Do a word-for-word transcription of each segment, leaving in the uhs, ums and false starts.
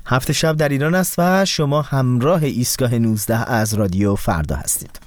هفت شب در ایران است و شما همراه ایستگاه نوزده از رادیو فردا هستید.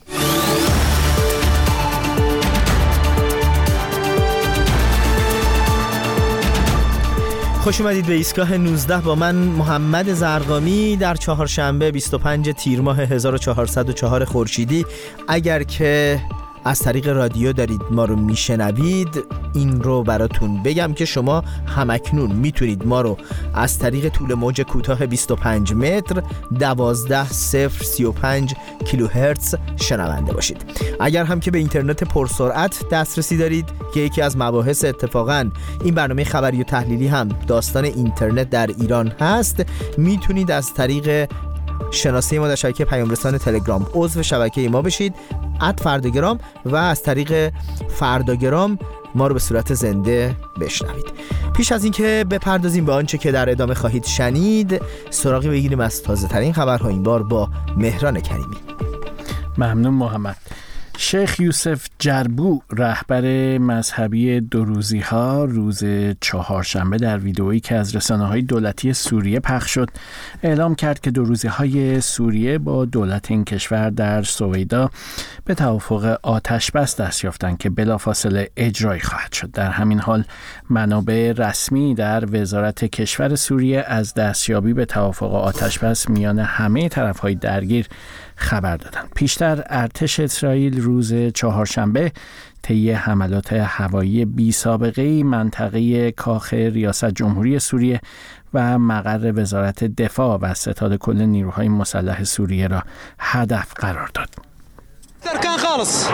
خوش اومدید به ایستگاه نوزده با من محمد زرقامی در چهارشنبه بیست و پنج تیر ماه هزار و چهارصد و چهار خورشیدی. اگر که از طریق رادیو دارید ما رو میشنوید، این رو براتون بگم که شما همکنون میتونید ما رو از طریق طول موج کوتاه بیست و پنج متر دوازده صفر سی و پنج کیلوهرتز شنونده باشید. اگر هم که به اینترنت پرسرعت دسترسی دارید که یکی از مباحث اتفاقاً این برنامه خبری و تحلیلی هم داستان اینترنت در ایران هست، میتونید از طریق شناسه ما در شبکه پیام رسان تلگرام عضو شبکه ما بشید ات فرداگرام و از طریق فرداگرام ما رو به صورت زنده بشنوید. پیش از اینکه بپردازیم به آنچه که در ادامه خواهید شنید، سراغی بگیریم از تازه ترین خبرها، این بار با مهران کریمی. ممنون محمد. شیخ یوسف جربو رهبر مذهبی دوروزی ها روز چهارشنبه در ویدئویی که از رسانه‌های دولتی سوریه پخش شد اعلام کرد که دوروزی های سوریه با دولت این کشور در سویدا به توافق آتش بس دست یافتند که بلافاصله اجرایی خواهد شد. در همین حال منابع رسمی در وزارت کشور سوریه از دستیابی به توافق آتش بس میان همه طرف‌های درگیر خبر دادند. پیشتر ارتش اسرائیل روز چهارشنبه طی حملات هوایی بی سابقه منطقه کاخ ریاست جمهوری سوریه و مقر وزارت دفاع و ستاد کل نیروهای مسلح سوریه را هدف قرار داد. ترکان خالص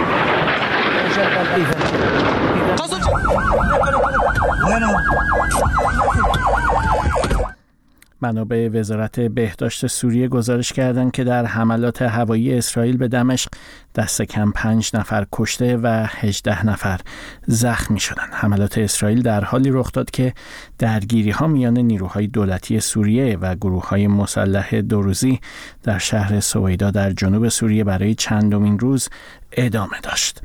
منابع وزارت بهداشت سوریه گزارش کردند که در حملات هوایی اسرائیل به دمشق دست کم پنج نفر کشته و هجده نفر زخمی شدند. حملات اسرائیل در حالی رخ داد که درگیری‌ها میان نیروهای دولتی سوریه و گروه‌های مسلح دوروزی در شهر سویدا در جنوب سوریه برای چندمین روز ادامه داشت.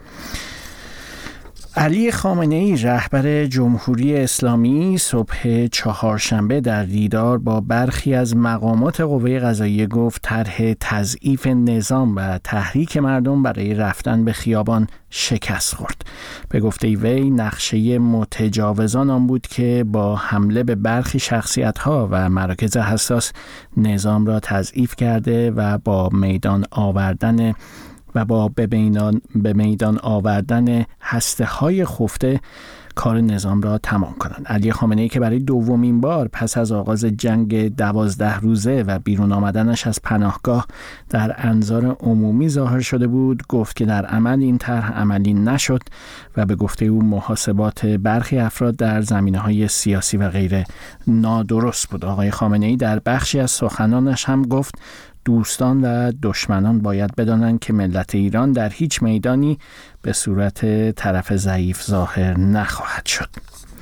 علی خامنه‌ای رهبر جمهوری اسلامی صبح چهارشنبه در دیدار با برخی از مقامات قوه قضاییه گفت طرح تضعیف نظام و تحریک مردم برای رفتن به خیابان شکست خورد. به گفته وی نقشه متجاوزان آن بود که با حمله به برخی شخصیت‌ها و مراکز حساس نظام را تضعیف کرده و با میدان آوردن و با به میدان, به میدان آوردن هسته‌های خفته کار نظام را تمام کنند. علی خامنه‌ای که برای دومین بار پس از آغاز جنگ دوازده روزه و بیرون آمدنش از پناهگاه در انظار عمومی ظاهر شده بود، گفت که در عمل این طرح عملی نشد و به گفته او محاسبات برخی افراد در زمینه‌های سیاسی و غیره نادرست بود. آقای خامنه‌ای در بخشی از سخنانش هم گفت دوستان و دشمنان باید بدانند که ملت ایران در هیچ میدانی به صورت طرف ضعیف ظاهر نخواهد شد.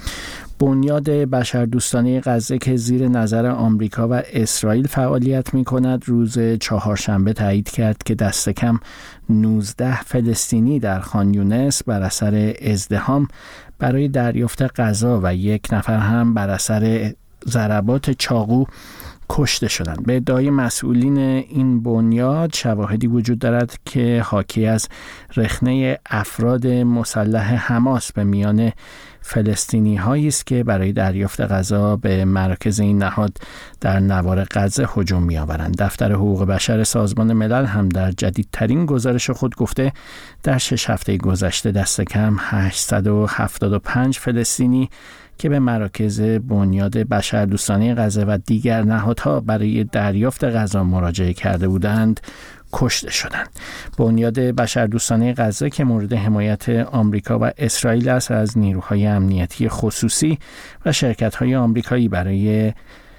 بنیاد بشردوستانه غزه که زیر نظر آمریکا و اسرائیل فعالیت می کند روز چهارشنبه تایید کرد که دست کم نوزده فلسطینی در خان یونس بر اثر ازدحام برای دریافت غذا و یک نفر هم بر اثر ضربات چاقو کشته شدند. به ادعای مسئولین این بنیاد شواهدی وجود دارد که حاکی از رخنه افراد مسلح حماس به میان فلسطینی هایی است که برای دریافت غذا به مراکز این نهاد در نوار غزه هجوم می آورند. دفتر حقوق بشر سازمان ملل هم در جدیدترین گزارش خود گفته در شش هفته گذشته دست کم هشتصد و هفتاد و پنج فلسطینی که به مراکز بنیاد بشردوستانه غزه و دیگر نهادها برای دریافت غذا مراجعه کرده بودند کشته شدند. بنیاد بشردوستانه غزه که مورد حمایت آمریکا و اسرائیل است از نیروهای امنیتی خصوصی و شرکت‌های آمریکایی برای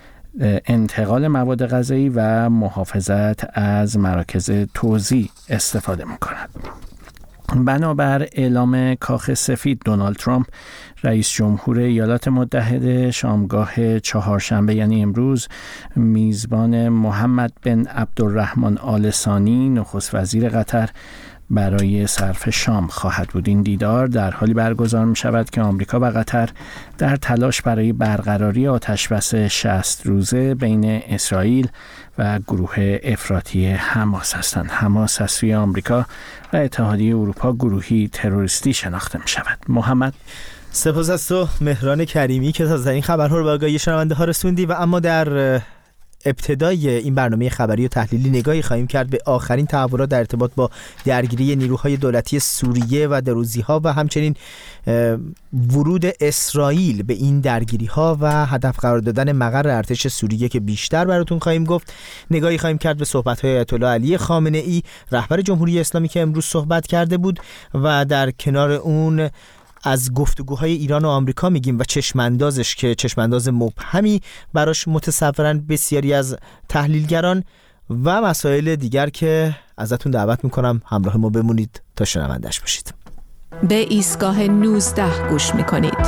انتقال مواد غذایی و محافظت از مراکز توزیع استفاده می‌کند. بنابر اعلام کاخ سفید، دونالد ترامپ رئیس جمهور ایالات متحده شامگاه چهارشنبه یعنی امروز میزبان محمد بن عبدالرحمن آل ثانی نخست وزیر قطر برای صرف شام خواهد بود. این دیدار در حالی برگزار می شود که آمریکا و قطر در تلاش برای برقراری آتشبس شصت روزه بین اسرائیل و گروه افراطی حماس هستند. حماس از سوی آمریکا و اتحادیه اروپا گروهی تروریستی شناخته می شود. محمد، سپاس از تو مهران کریمی که تازه این خبرها رو به آگاهی شنونده ها رسوندی. و اما در ابتدای این برنامه خبری و تحلیلی نگاهی خواهیم کرد به آخرین تحولات در ارتباط با درگیری نیروهای دولتی سوریه و دروزی‌ها و همچنین ورود اسرائیل به این درگیری‌ها و هدف قرار دادن مقر ارتش سوریه که بیشتر براتون خواهیم گفت. نگاهی خواهیم کرد به صحبت‌های آیت الله علی خامنه‌ای رهبر جمهوری اسلامی که امروز صحبت کرده بود و در کنار اون از گفتگوهای ایران و آمریکا میگیم و چشماندازش که چشمانداز مبهمی براش متصورن بسیاری از تحلیلگران و مسائل دیگر که ازتون دعوت میکنم همراه ما بمونید تا شنوندش باشید. به ایستگاه نوزده گوش میکنید.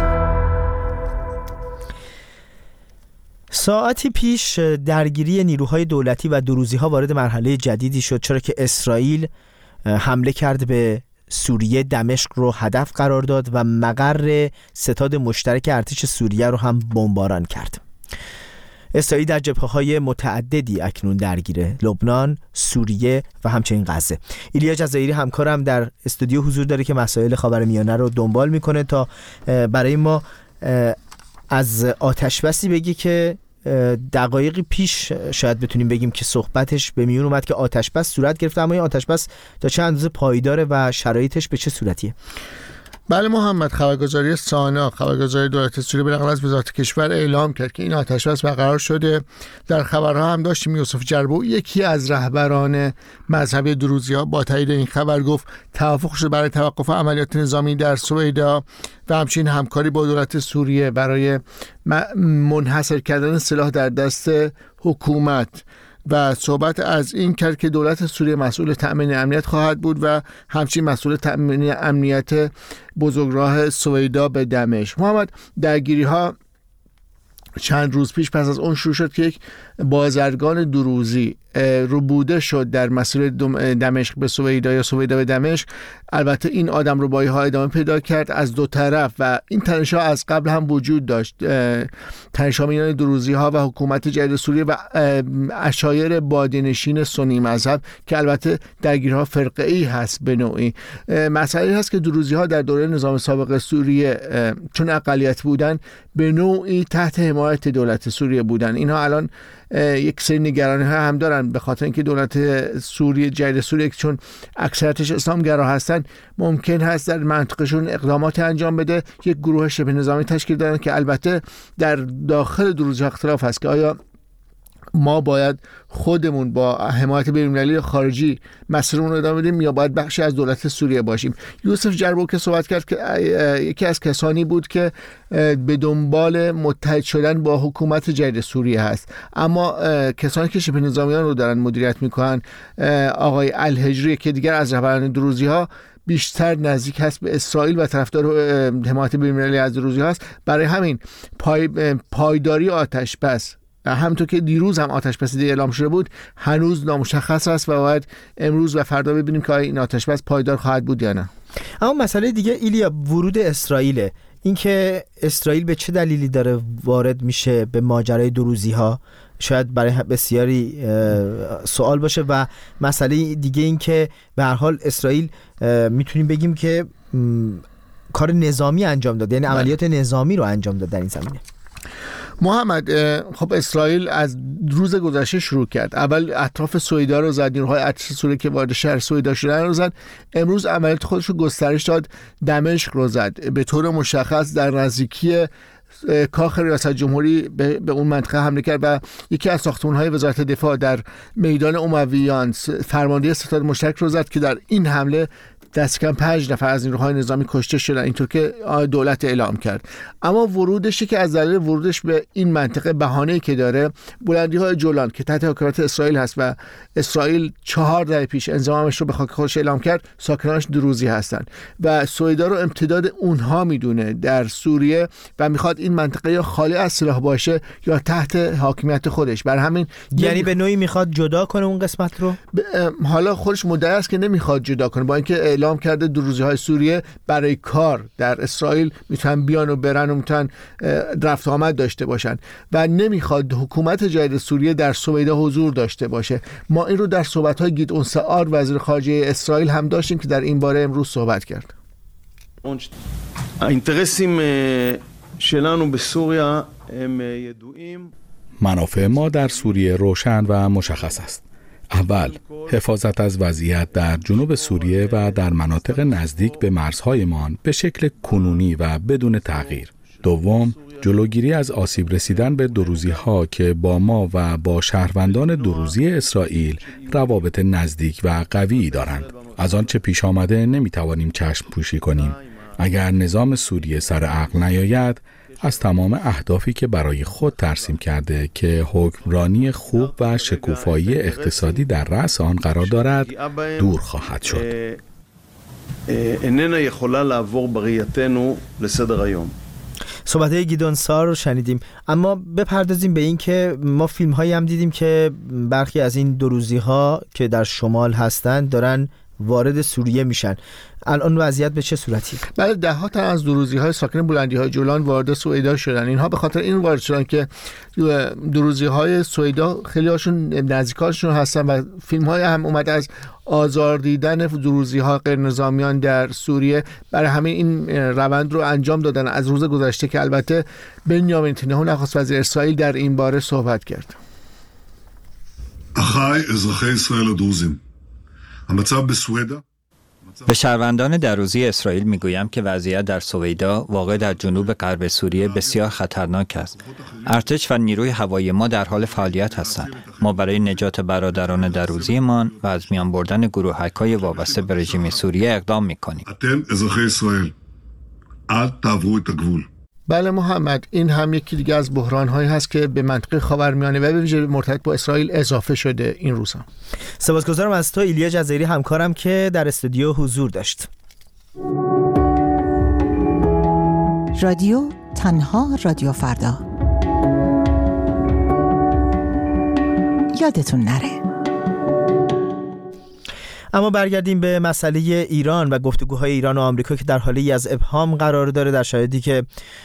ساعتی پیش درگیری نیروهای دولتی و دروزی‌ها وارد مرحله جدیدی شد، چرا که اسرائیل حمله کرد به سوریه، دمشق رو هدف قرار داد و مقر ستاد مشترک ارتش سوریه رو هم بمباران کرد. اسرائیل در جبهه‌های متعددی اکنون درگیره: لبنان، سوریه و همچنین غزه. ایلیا جزایری همکارم در استودیو حضور داره که مسائل خاورمیانه رو دنبال میکنه تا برای ما از آتشبسی بگی که دقایقی پیش شاید بتونیم بگیم که صحبتش به میون اومد که آتشبس صورت گرفته، اما این آتشبس تا چه اندازه پایداره و شرایطش به چه صورتیه؟ بله محمد، خبرگزاری سانا، خبرگزاری دولت سوریه به نقل از وزارت کشور اعلام کرد که این آتشبس برقرار شده. در خبرها هم داشتیم یوسف جربو، یکی از رهبران مذهبی دروزی‌ها، با تایید این خبر گفت توافق شده برای توقف عملیات نظامی در سویدا و همچنین همکاری با دولت سوریه برای منحصر کردن سلاح در دست حکومت و صحبت از این کرد که دولت سوریه مسئول تأمین امنیت خواهد بود و همچنین مسئول تأمین امنیت بزرگراه سویدا به دمشق. محمد، درگیری ها چند روز پیش پس از اون شروع شد که یک بازرگان دروزی ربوده شد در مسیر دمشق به سویدا یا سویدا به دمشق. البته این آدم ربایی ها ادامه پیدا کرد از دو طرف و این تنش ها از قبل هم وجود داشت، تنش ها میان دروزی ها و حکومت جدید سوریه و عشایر بادی‌نشین سنی مذهب که البته درگیری‌ها فرقه‌ای هست به نوعی. مسئله هست که دروزی ها در دوره نظام سابق سوریه چون اقلیت بودن به نوعی تحت حمایت دولت سوریه بودن. اینها الان یک سری نگرانی ها هم دارن به خاطر اینکه دولت سوریه جدید سوریه چون اکثریتش اسلامگرا هستن ممکن هست در منطقهشون اقدامات انجام بده، یک گروه شبه نظامی تشکیل دادن که البته در داخل دروزی اختلاف هست که آیا ما باید خودمون با حمایت بین‌المللی خارجی مسیرمون رو ادامه بدیم یا باید بخشی از دولت سوریه باشیم. یوسف جربو که صحبت کرد که یکی از کسانی بود که به دنبال متحد شدن با حکومت جدید سوریه هست، اما کسانی که شبه نظامیان رو دارن مدیریت میکنن، آقای الهجری که دیگر از رهبران دروزی ها بیشتر نزدیک هست به اسرائیل و طرفدار حمایت بین‌المللی از دروزی هاست، برای همین پای پایداری آتش بس همونطور که دیروز هم آتشبس دیگه اعلام شده بود هنوز نامشخص است و باید امروز و فردا ببینیم که آیا این آتشبس پایدار خواهد بود یا نه. اما مسئله دیگه ایلیا ورود اسرائیل، اینکه اسرائیل به چه دلیلی داره وارد میشه به ماجرای دروزی ها شاید برای بسیاری سوال باشه و مسئله دیگه این که به هر حال اسرائیل میتونیم بگیم که کار نظامی انجام داده، یعنی عملیات نظامی رو انجام داده در این زمینه. محمد، خب اسرائیل از روز گذشته شروع کرد. اول اطراف سویدا رو زد، نیروهای ارتش سوریه که وارد شهر سویدا شدن رو زد. امروز عملیات خودش رو گسترش داد، دمشق رو زد. به طور مشخص در نزدیکی کاخ ریاست جمهوری به اون منطقه حمله کرد و یکی از ساختمان‌های وزارت دفاع در میدان امویان فرمانده ستاد مشترک رو زد که در این حمله دست کم پنج نفر از نیروهای نظامی کشته شدن، اینطور که دولت اعلام کرد. اما ورودشی که از دلیل ورودش به این منطقه بهانه‌ای که داره، بلندی‌های جولان که تحت حکومت اسرائیل هست و اسرائیل چهار دهه پیش انضمامش رو به خاک خودش اعلام کرد، ساکنانش دروزی هستند و سویدا رو امتداد اونها میدونه در سوریه و میخواد این منطقه یا خالی از سلاح باشه یا تحت حاکمیت خودش. بر همین یعنی به نوعی میخواد جدا کنه اون قسمت رو. حالا خودش مدعی است که نمیخواد جدا کنه، با اینکه اعلام کرده دروزی‌های سوریه برای کار در اسرائیل میتونن بیان و برن و میتونن رفت آمد داشته باشن و نمیخواد حکومت جدید سوریه در سویدا حضور داشته باشه. ما این رو در صحبت‌های گیدئون سعار وزیر خارجه اسرائیل هم داشتیم که در این باره امروز صحبت کرد. האינטרסים שלנו בסוריה הם ידועים. منافع ما در سوریه روشن و مشخص است. اول، حفاظت از وضعیت در جنوب سوریه و در مناطق نزدیک به مرزهایمان به شکل کنونی و بدون تغییر. دوم، جلوگیری از آسیب رسیدن به دروزی‌ها که با ما و با شهروندان دروزی اسرائیل روابط نزدیک و قوی دارند. از آنچه پیش آمده نمی‌توانیم چشم پوشی کنیم. اگر نظام سوریه سر عقل نیاید، از تمام اهدافی که برای خود ترسیم کرده که حکمرانی خوب و شکوفایی اقتصادی در رأس آن قرار دارد دور خواهد شد. اننا יכולה לעבור בראייתנו לסדר היום. صحبت‌های گیدئون سعار رو شنیدیم، اما بپردازیم به این که ما فیلم‌هایی هم دیدیم که برخی از این دروزی‌ها که در شمال هستند دارن وارد سوریه میشن. الان وضعیت به چه صورتی؟ بله، ده ها تن از دروزی‌های ساکن بلندی‌های جولان وارد سویدا شدن. اینها به خاطر این وارد شدن که دروزی‌های سویدا خیلی هاشون نزدیکاشون هستن و فیلم‌های هم اومده از آزار دیدن دروزی‌ها غیر نظامیان در سوریه. برای همین این روند رو انجام دادن از روز گذشته که البته بنیامین نتانیاهو نخست وزیر اسرائیل در این باره صحبت کرد. اخای ازرخی اسرائیل و دروزیم به شهروندان دروزی اسرائیل میگویم که وضعیت در سویدا واقع در جنوب غرب سوریه بسیار خطرناک است. ارتش و نیروی هوایی ما در حال فعالیت هستند. ما برای نجات برادران دروزیمان و از میان بردن گروهک‌های وابسته به رژیم سوریه اقدام میکنیم. بله محمد، این هم یکی دیگه از بحران‌هایی هست که به منطقه خاورمیانه و به ویژه مرتبط با اسرائیل اضافه شده این روزها. سپاسگزارم از تو ایلیا جزایری همکارم که در استودیو حضور داشت. رادیو تنها رادیو فردا. یادتون نره. اما برگردیم به مسئله ایران و گفتگوهای ایران و آمریکا که در حالی از ابهام قرار داره، در شرایطی که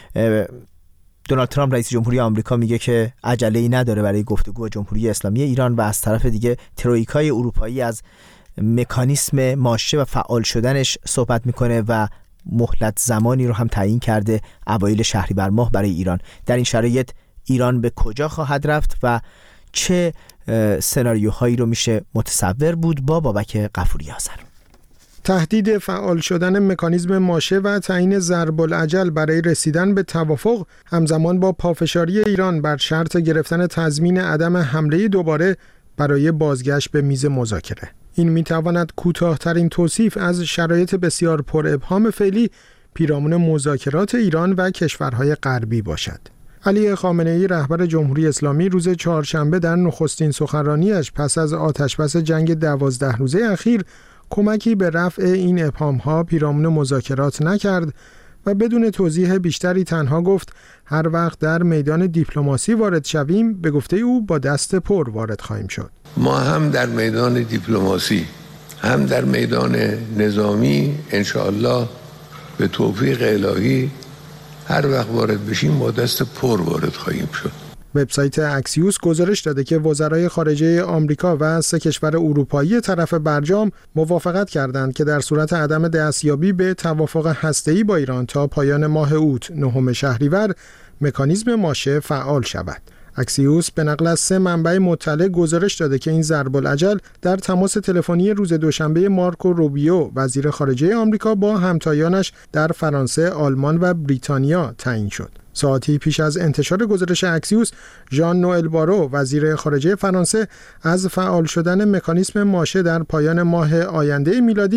دونالد ترامپ رئیس جمهوری آمریکا میگه که عجله‌ای نداره برای گفتگو با جمهوری اسلامی ایران و از طرف دیگه ترویکای اروپایی از مکانیسم ماشه و فعال شدنش صحبت میکنه و مهلت زمانی رو هم تعیین کرده اوایل شهریور ماه برای ایران. در این شرایط ایران به کجا خواهد رفت و چه سناریوهایی رو میشه متصور بود؟ با بابک غفوری آذر. تهدید فعال شدن مکانیزم ماشه و تعیین ضرب العجل برای رسیدن به توافق همزمان با پافشاری ایران بر شرط گرفتن تضمین عدم حمله دوباره برای بازگشت به میز مذاکره. این میتواند کوتاه‌ترین توصیف از شرایط بسیار پر ابهام فعلی پیرامون مذاکرات ایران و کشورهای غربی باشد. علی خامنه‌ای رهبر جمهوری اسلامی روز چهارشنبه در نخستین سخنرانیش پس از آتشبس جنگ دوازده روزه اخیر کمکی به رفع این ابهام‌ها پیرامون مذاکرات نکرد و بدون توضیح بیشتری تنها گفت هر وقت در میدان دیپلماسی وارد شویم به گفته او با دست پر وارد خواهیم شد. ما هم در میدان دیپلماسی هم در میدان نظامی انشاءالله به توفیق الهی هر وقت وارد بشیم با دست پر وارد خواهیم شد. وبسایت اکسیوس گزارش داده که وزرای خارجه آمریکا و سه کشور اروپایی طرف برجام موافقت کردند که در صورت عدم دستیابی به توافق هسته‌ای با ایران تا پایان ماه اوت نهم شهریور مکانیزم ماشه فعال شود. اکسیوس به نقل از سه منبع مطلع گزارش داده که این ضرب العجل در تماس تلفنی روز دوشنبه مارکو روبیو وزیر خارجه آمریکا با همتایانش در فرانسه، آلمان و بریتانیا تعیین شد. ساعتی پیش از انتشار گزارش اکسیوس، ژان نوئل بارو وزیر خارجه فرانسه از فعال شدن مکانیزم ماشه در پایان ماه آینده میلادی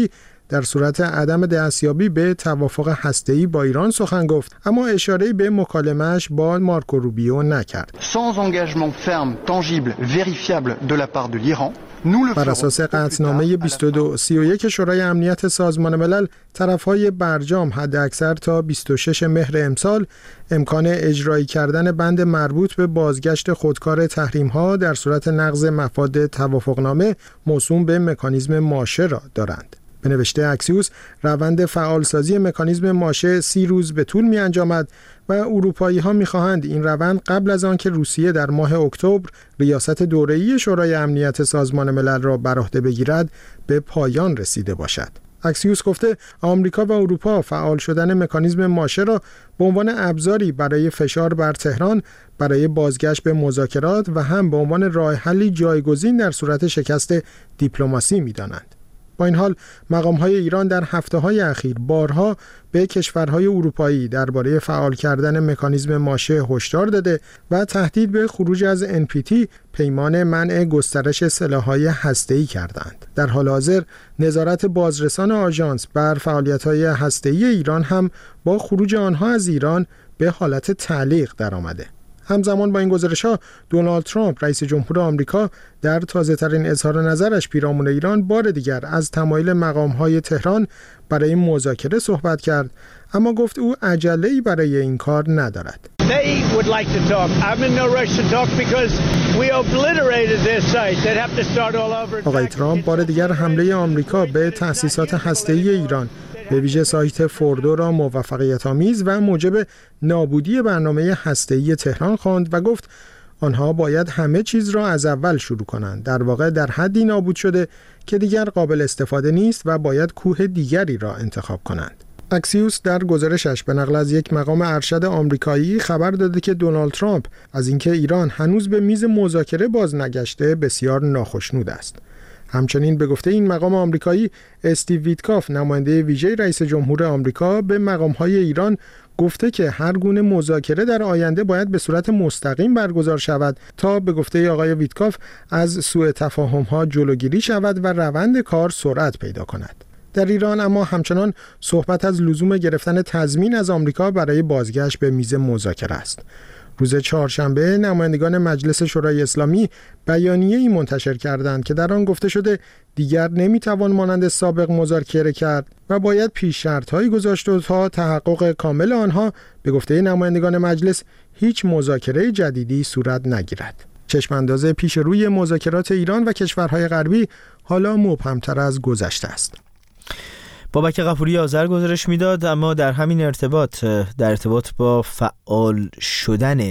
در صورت عدم دستیابی به توافق هسته‌ای با ایران سخن گفت، اما اشاره‌ای به مکالمه‌اش با مارکو روبیو نکرد. Sans engagement ferme, tangible, vérifiable de la part de l'Iran. بر اساس قطعنامه بیست و دو سی و یک شورای امنیت سازمان ملل، طرف‌های برجام حداکثر تا بیست و شش مهر امسال امکان اجرایی کردن بند مربوط به بازگشت خودکار تحریم‌ها در صورت نقض مفاد توافقنامه موسوم به مکانیزم ماشه را دارند. به نوشته اکسیوس، روند فعالسازی مکانیزم ماشه سی روز به طول می انجامد و اروپایی ها می خواهند این روند قبل از آن که روسیه در ماه اکتبر ریاست دوره‌ای شورای امنیت سازمان ملل را بر عهده بگیرد به پایان رسیده باشد. اکسیوس گفته آمریکا و اروپا فعال شدن مکانیزم ماشه را به عنوان ابزاری برای فشار بر تهران برای بازگشت به مذاکرات و هم به عنوان راه حلی جایگزین در صورت شکست دیپلماسی می دانند. با این حال مقام‌های ایران در هفته‌های اخیر بارها به کشورهای اروپایی درباره فعال کردن مکانیزم ماشه هشدار داده و تهدید به خروج از ان پی تی، پیمان منع گسترش سلاح‌های هسته‌ای کردند. در حال حاضر نظارت بازرسان آژانس بر فعالیت‌های هسته‌ای ایران هم با خروج آنها از ایران به حالت تعلیق درآمده. همزمان با این گزارش‌ها دونالد ترامپ رئیس جمهور آمریکا در تازه‌ترین اظهار نظرش پیرامون ایران بار دیگر از تمایل مقام‌های تهران برای مذاکره صحبت کرد، اما گفت او عجله‌ای برای این کار ندارد. آقای ترامپ بار دیگر حمله آمریکا به تأسیسات هسته‌ای ایران به ویژه سایت فوردو را موفقیت‌آمیز و موجب نابودی برنامه هسته‌ای تهران خواند و گفت آنها باید همه چیز را از اول شروع کنند. در واقع در حدی نابود شده که دیگر قابل استفاده نیست و باید کوه دیگری را انتخاب کنند. اکسیوس در گزارشش به نقل از یک مقام ارشد آمریکایی خبر داده که دونالد ترامپ از اینکه ایران هنوز به میز مذاکره باز نگشته بسیار ناخشنود است. همچنین به گفته این مقام آمریکایی، استیو ویتکاف نماینده ویژه رئیس جمهور آمریکا به مقام‌های ایران گفته که هر گونه مذاکره در آینده باید به صورت مستقیم برگزار شود تا به گفته آقای ویتکاف از سوء تفاهم‌ها جلوگیری شود و روند کار سرعت پیدا کند. در ایران اما همچنان صحبت از لزوم گرفتن تضمین از آمریکا برای بازگشت به میز مذاکره است. روز چهارشنبه نمایندگان مجلس شورای اسلامی بیانیه‌ای منتشر کردند که در آن گفته شده دیگر نمیتوان مانند سابق مذاکره کرد و باید پیش شرط‌هایی گذاشت و تا تحقق کامل آنها به گفته نمایندگان مجلس هیچ مذاکره جدیدی صورت نگیرد. چشمانداز پیش روی مذاکرات ایران و کشورهای غربی حالا مبهم‌تر از گذشته است. بابک غفوری آذر گزارش میداد. اما در همین ارتباط در ارتباط با فعال شدن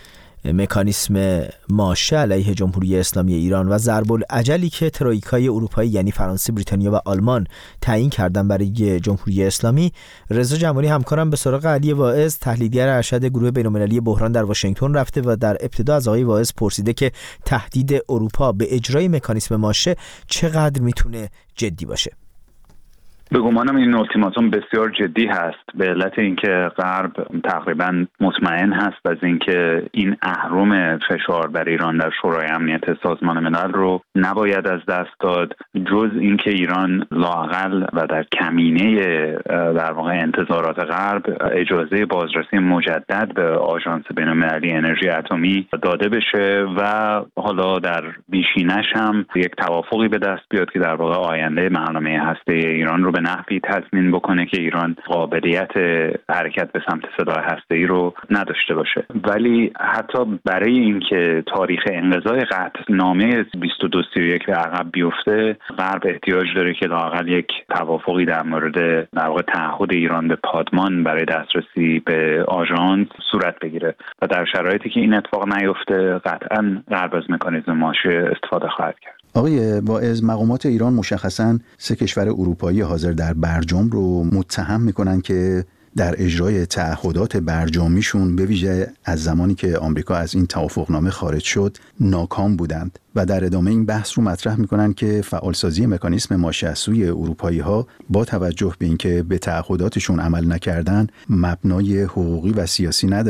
مکانیسم ماشه علیه جمهوری اسلامی ایران و ضرب العجلی که ترویکای اروپایی یعنی فرانسه، بریتانیا و آلمان تعیین کردن برای جمهوری اسلامی، رضا جمالی همکارم به سراغ علی واعظ تحلیلگر ارشد گروه بین‌المللی بحران در واشنگتن رفته و در ابتدا از آقای واعظ پرسیده که تهدید اروپا به اجرای مکانیسم ماشه چقدر میتونه جدی باشه. به گمانم این اولتیماتوم بسیار جدی هست به علت اینکه غرب تقریبا مطمئن هست از اینکه این اهرم فشار بر ایران در شورای امنیت سازمان ملل رو نباید از دست داد، جز اینکه ایران لااقل و در کمینه در واقع انتظارات غرب اجازه بازرسی مجدد به آژانس بین‌المللی انرژی اتمی داده بشه و حالا در بیشینش هم یک توافقی به دست بیاد که در واقع آینده برنامه هسته‌ای ایران رو به نحوی تضمین بکنه که ایران قابلیت حرکت به سمت سلاح هسته‌ای رو نداشته باشه. ولی حتی برای اینکه تاریخ انقضای قطعنامه بیست و دو سی و یک به عقب بیفته، غرب احتیاج داره که لااقل یک توافقی در مورد در واقع تعهد ایران به پادمان برای دسترسی به آژانس صورت بگیره و در شرایطی که این اتفاق نیفته قطعاً غرب از مکانیزم ماشه استفاده خواهد کرد. آقای واعظ، مقامات ایران مشخصاً سه کشور اروپایی حاضر در برجام رو متهم میکنن که در اجرای تعهدات برجامیشون به ویژه از زمانی که آمریکا از این توافقنامه خارج شد ناکام بودند و در ادامه این بحث رو مطرح میکنن که فعالسازی مکانیسم ماشه از سوی اروپایی ها با توجه به اینکه به تعهداتشون عمل نکردن مبنای حقوقی و سیاسی نداره.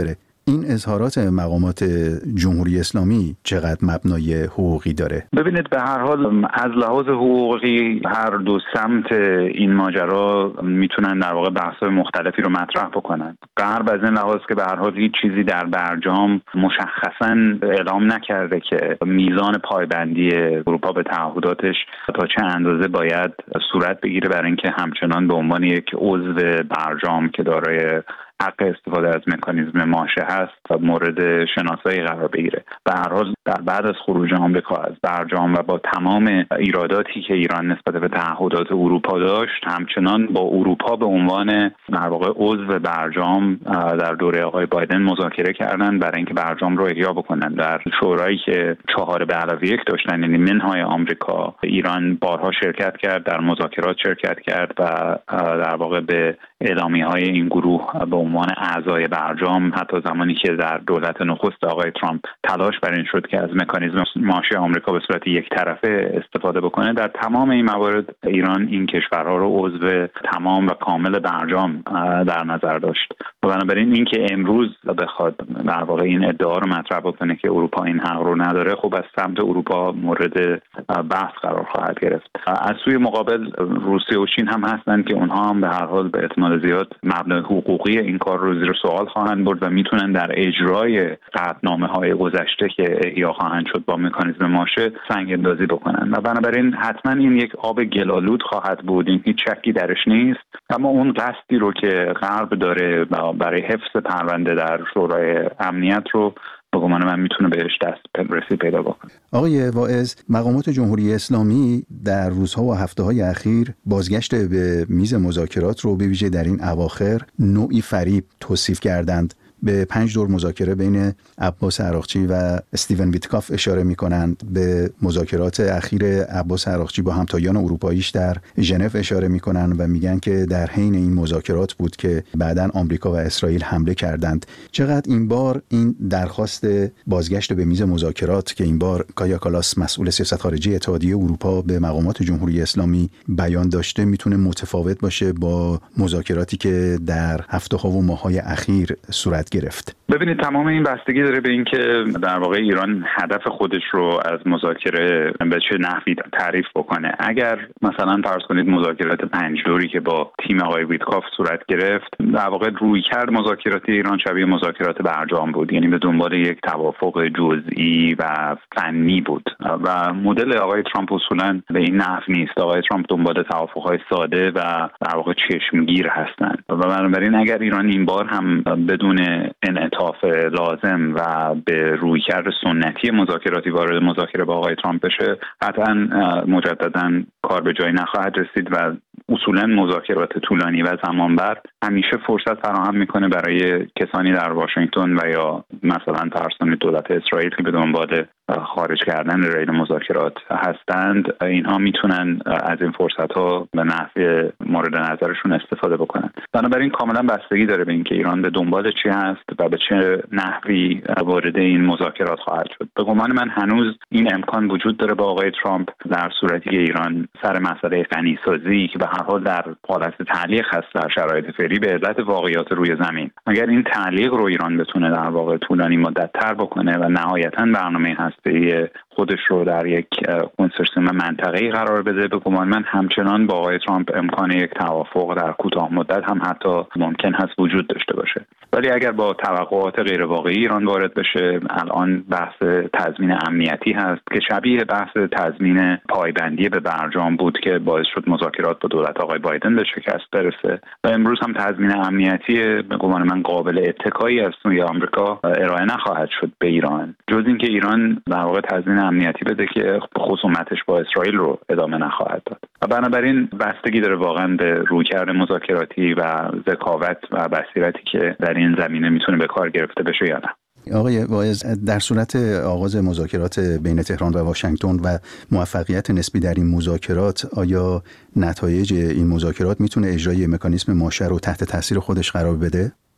این اظهارات مقامات جمهوری اسلامی چقدر مبنای حقوقی داره؟ ببینید به هر حال از لحاظ حقوقی هر دو سمت این ماجرا میتونن در واقع بحث‌های مختلفی رو مطرح بکنن. غرب از این لحاظ که به هر حال هیچ چیزی در برجام مشخصاً اعلام نکرده که میزان پایبندی اروپا به تعهداتش تا چه اندازه باید صورت بگیره برای اینکه همچنان به عنوان یک عضو برجام که دارای حق استفاده از مکانیزم ماشه هست و مورد شناسایی قرار بگیره. به هر حال در بعد از خروج آمریکا از برجام و با تمام ایراداتی که ایران نسبت به تعهدات اروپا داشت، همچنان با اروپا به عنوان در واقع عضو برجام در دوره آقای بایدن مذاکره کردن برای اینکه برجام رو احیا بکنن. در شورایی که چهار به علاوه یک داشتن، یعنی منهای آمریکا، ایران بارها شرکت کرد، در مذاکرات شرکت کرد و در واقع به اعلامیه‌های این گروه به عنوان اعضای برجام، حتی زمانی که در دولت نخست آقای ترامپ تلاش بر این شد که از مکانیزم ماشه آمریکا به صورت یک طرفه استفاده بکنه، در تمام این موارد ایران این کشورها رو عضو تمام و کامل برجام در نظر داشت. و بنابراین اینکه امروز بخواد در واقع این ادعا رو مطرح بکنه که اروپا این حق رو نداره، خب از سمت اروپا مورد بحث قرار خواهد گرفت. از سوی مقابل روسیه و چین هم هستند که اونها هم به هر حال به احتمال زیاد مبنای حقوقی این کار رو زیر سوال خواهند برد و میتونن در اجرای قطعنامه‌های گذشته که احیا خواهند شد با مکانیزم ماشه سنگ اندازی بکنن و بنابراین حتما این یک آب گلالود خواهد بود، این هیچ شکی درش نیست. اما اون قصدی رو که غرب داره برای حفظ پرونده در شورای امنیت رو به گمان من میتونه بهش دسترسی پیدا بکنه. آقای واعظ، مقامات جمهوری اسلامی در روزها و هفته‌های اخیر بازگشت به میز مذاکرات رو به ویژه در این اواخر نوعی فریب توصیف کردند. به پنج دور مذاکره بین عباس عراقچی و استیون ویتکاف اشاره می‌کنند. به مذاکرات اخیر عباس عراقچی با همتایان اروپاییش در ژنو اشاره می‌کنند و میگن که در حین این مذاکرات بود که بعداً آمریکا و اسرائیل حمله کردند. چقدر این بار این درخواست بازگشت به میز مذاکرات که این بار کایا کالاس مسئول سیاست خارجی اتحادیه اروپا به مقامات جمهوری اسلامی بیان داشته میتونه متفاوت باشه با مذاکراتی که در هفته‌ها و ماه‌های اخیر صورت گرفت؟ ببینید تمام این بستگی داره به اینکه در واقع ایران هدف خودش رو از مذاکره به چه نحوی تعریف بکنه. اگر مثلا فرض کنید مذاکرات پنج دوری که با تیم آقای ویتکاف صورت گرفت، در واقع رویکرد مذاکراتی ایران شبیه مذاکرات برجام بود، یعنی به دنبال یک توافق جزئی و فنی بود و مدل آقای ترامپ اصولا به این نحو نیست. آقای ترامپ دنبال توافق‌های ساده و در واقع چشمگیر هستند و بنابراین اگر ایران این بار هم بدون انعطاف لازم و به رویکرد سنتی مذاکراتی وارد مذاکره با آقای ترامپ بشه، قطعاً مجدداً کار به جایی نخواهد رسید و اصولاً مذاکرات طولانی و زمانبر همیشه فرصت فراهم میکنه برای کسانی در واشنگتن و یا مثلا فرض کنید دولت اسرائیل که به دنبال خارج کردن ریل مذاکرات هستند، اینها میتونن از این فرصت ها به نحو مورد نظرشون استفاده بکنن. بنابراین کاملا بستگی داره به اینکه ایران به دنبال چی هست و به چه نحوی وارد این مذاکرات خواهد شد. به گمان من هنوز این امکان وجود داره با آقای ترامپ در صورتی که ایران سر مسئله غنیسازی که به هر حال در حالت تعلیق هست در شرایط فعلی به علت واقعیات روی زمین، اگر این تعلیق رو ایران بتونه در واقع طولانی مدت تر بکنه و نهایتاً برنامه هسته‌ای خودش رو در یک کنسورسیوم منطقه‌ای قرار بده، به گمان من همچنان با آقای ترامپ امکان یک توافق در کوتاه مدت هم حتی ممکن هست وجود داشته باشه. ولی اگر با توقعات غیر واقعی ایران وارد بشه، الان بحث تضمین امنیتی هست که شبیه بحث تضمین پایبندی به برجام بود که باعث شد مذاکرات با دولت آقای بایدن به شکست برسه و امروز هم تضمین امنیتی به گمان من قابل اتکایی از سوی آمریکا ارائه نخواهد شد به ایران، جز اینکه ایران در واقع تضمین امنیتی بده که خصومتش با اسرائیل رو ادامه نخواهد داد. و بنابراین بستگی داره واقعا به رویکرد مذاکراتی و ذکاوت و بصیرتی که در این زمینه میتونه به کار گرفته بشه یا نه. آقای واعظ، در صورت آغاز مذاکرات بین تهران و واشنگتن و موفقیت نسبی در این مذاکرات، آیا نتایج این مذاکرات میتونه اجرای مکانیزم ماشه رو تحت تاثیر خودش قرار بده؟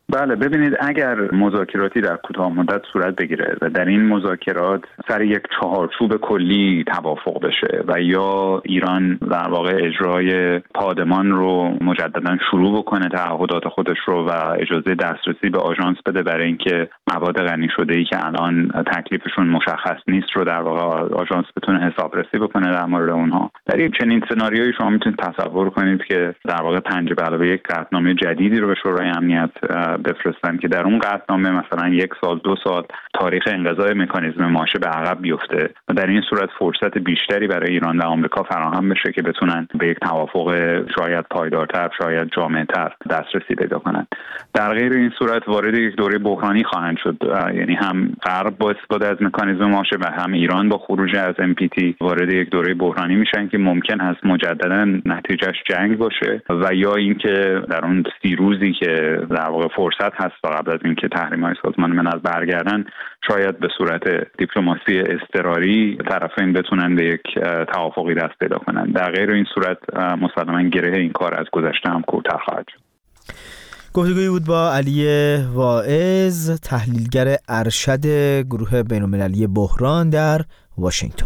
بله، ببینید اگر مذاکراتی در کوتاه مدت صورت بگیره و در این مذاکرات سر یک چهارچوب کلی توافق بشه و یا ایران در واقع اجرای پادمان رو مجددا شروع بکنه، تعهدات خودش رو، و اجازه دسترسی به آژانس بده برای اینکه مواد غنی شده‌ای که الان تکلیفشون مشخص نیست رو در واقع آژانس بتونه حسابرسی بکنه در مورد اونها. در این چنین سناریویی شما میتونید تصور کنید که در واقع پنج به علاوه یک قطعنامه جدیدی رو به شورای امنیت بفرستن که در اون قطعنامه مثلا یک سال دو سال تاریخ انقضای مکانیزم ماشه به عقب بیفته و در این صورت فرصت بیشتری برای ایران و آمریکا فراهم بشه که بتونن به یک توافق شاید پایدارتر، شاید جامع‌تر دسترسی پیدا کنن. در غیر این صورت وارد یک دوره بحرانی خواهند شد، یعنی هم غرب با استفاده از مکانیزم ماشه و هم ایران با خروج از ام پی تی وارد یک دوره بحرانی میشن که ممکن هست مجددا نتیجهش جنگ باشه و یا اینکه در اون سی روزی که در واقع فرصت هست قبل از اینکه تحریم‌های سازمان ملل برگردن، شاید به صورت دیپلماسی اضطراری طرفین بتونن به یک توافقی دست پیدا کنن. در غیر این صورت مسلماً گره این کار از گذشته هم کوتاه خواهد شد. گفتگویی بود با علی واعظ، تحلیلگر ارشد گروه بین‌المللی بحران در واشنگتن.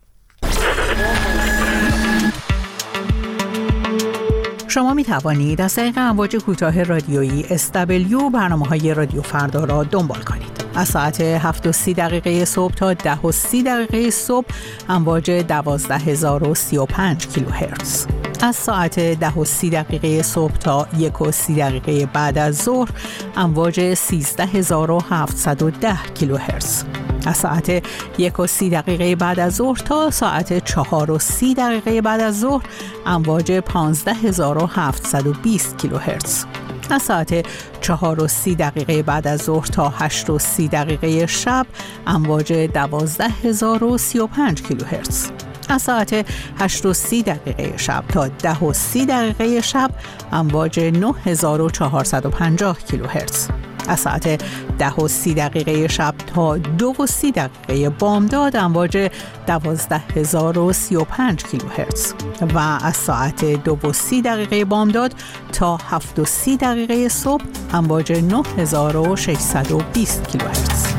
شما می توانید از طریق امواج کوتاه رادیویی اس دبلیو برنامه‌های رادیو فردا را دنبال کنید. از ساعت هفت و سی دقیقه صبح تا ده و سی دقیقه صبح امواج دوازده هزار و سی و پنج کیلوهرتز. از ساعت ده و سی دقیقه صبح تا یک و سی دقیقه بعد از ظهر امواج سیزده هزار و هفتصد و ده کیلوهرتز. از ساعت یک و سی دقیقه بعد از ظهر تا ساعت چهار و سی دقیقه بعد از ظهر امواج پانزده هزار و هفتصد و بیست کیلوهرتز. از ساعت چهار و سی دقیقه بعد از ظهر تا هشت و سی دقیقه شب امواج دوازده هزار و سی و پنج کیلوهرتز. از ساعت هشت و سی دقیقه شب تا ده و سی دقیقه شب امواج نه هزار و چهارصد و پنجاه کیلوهرتز. از ساعت ده و سی دقیقه شب تا دو و سی دقیقه بامداد امواج دوازده هزار و سی و پنج کیلوهرتز و از ساعت دو و سی دقیقه بامداد تا هفت و سی دقیقه صبح امواج نه هزار و ششصد و بیست کیلوهرتز.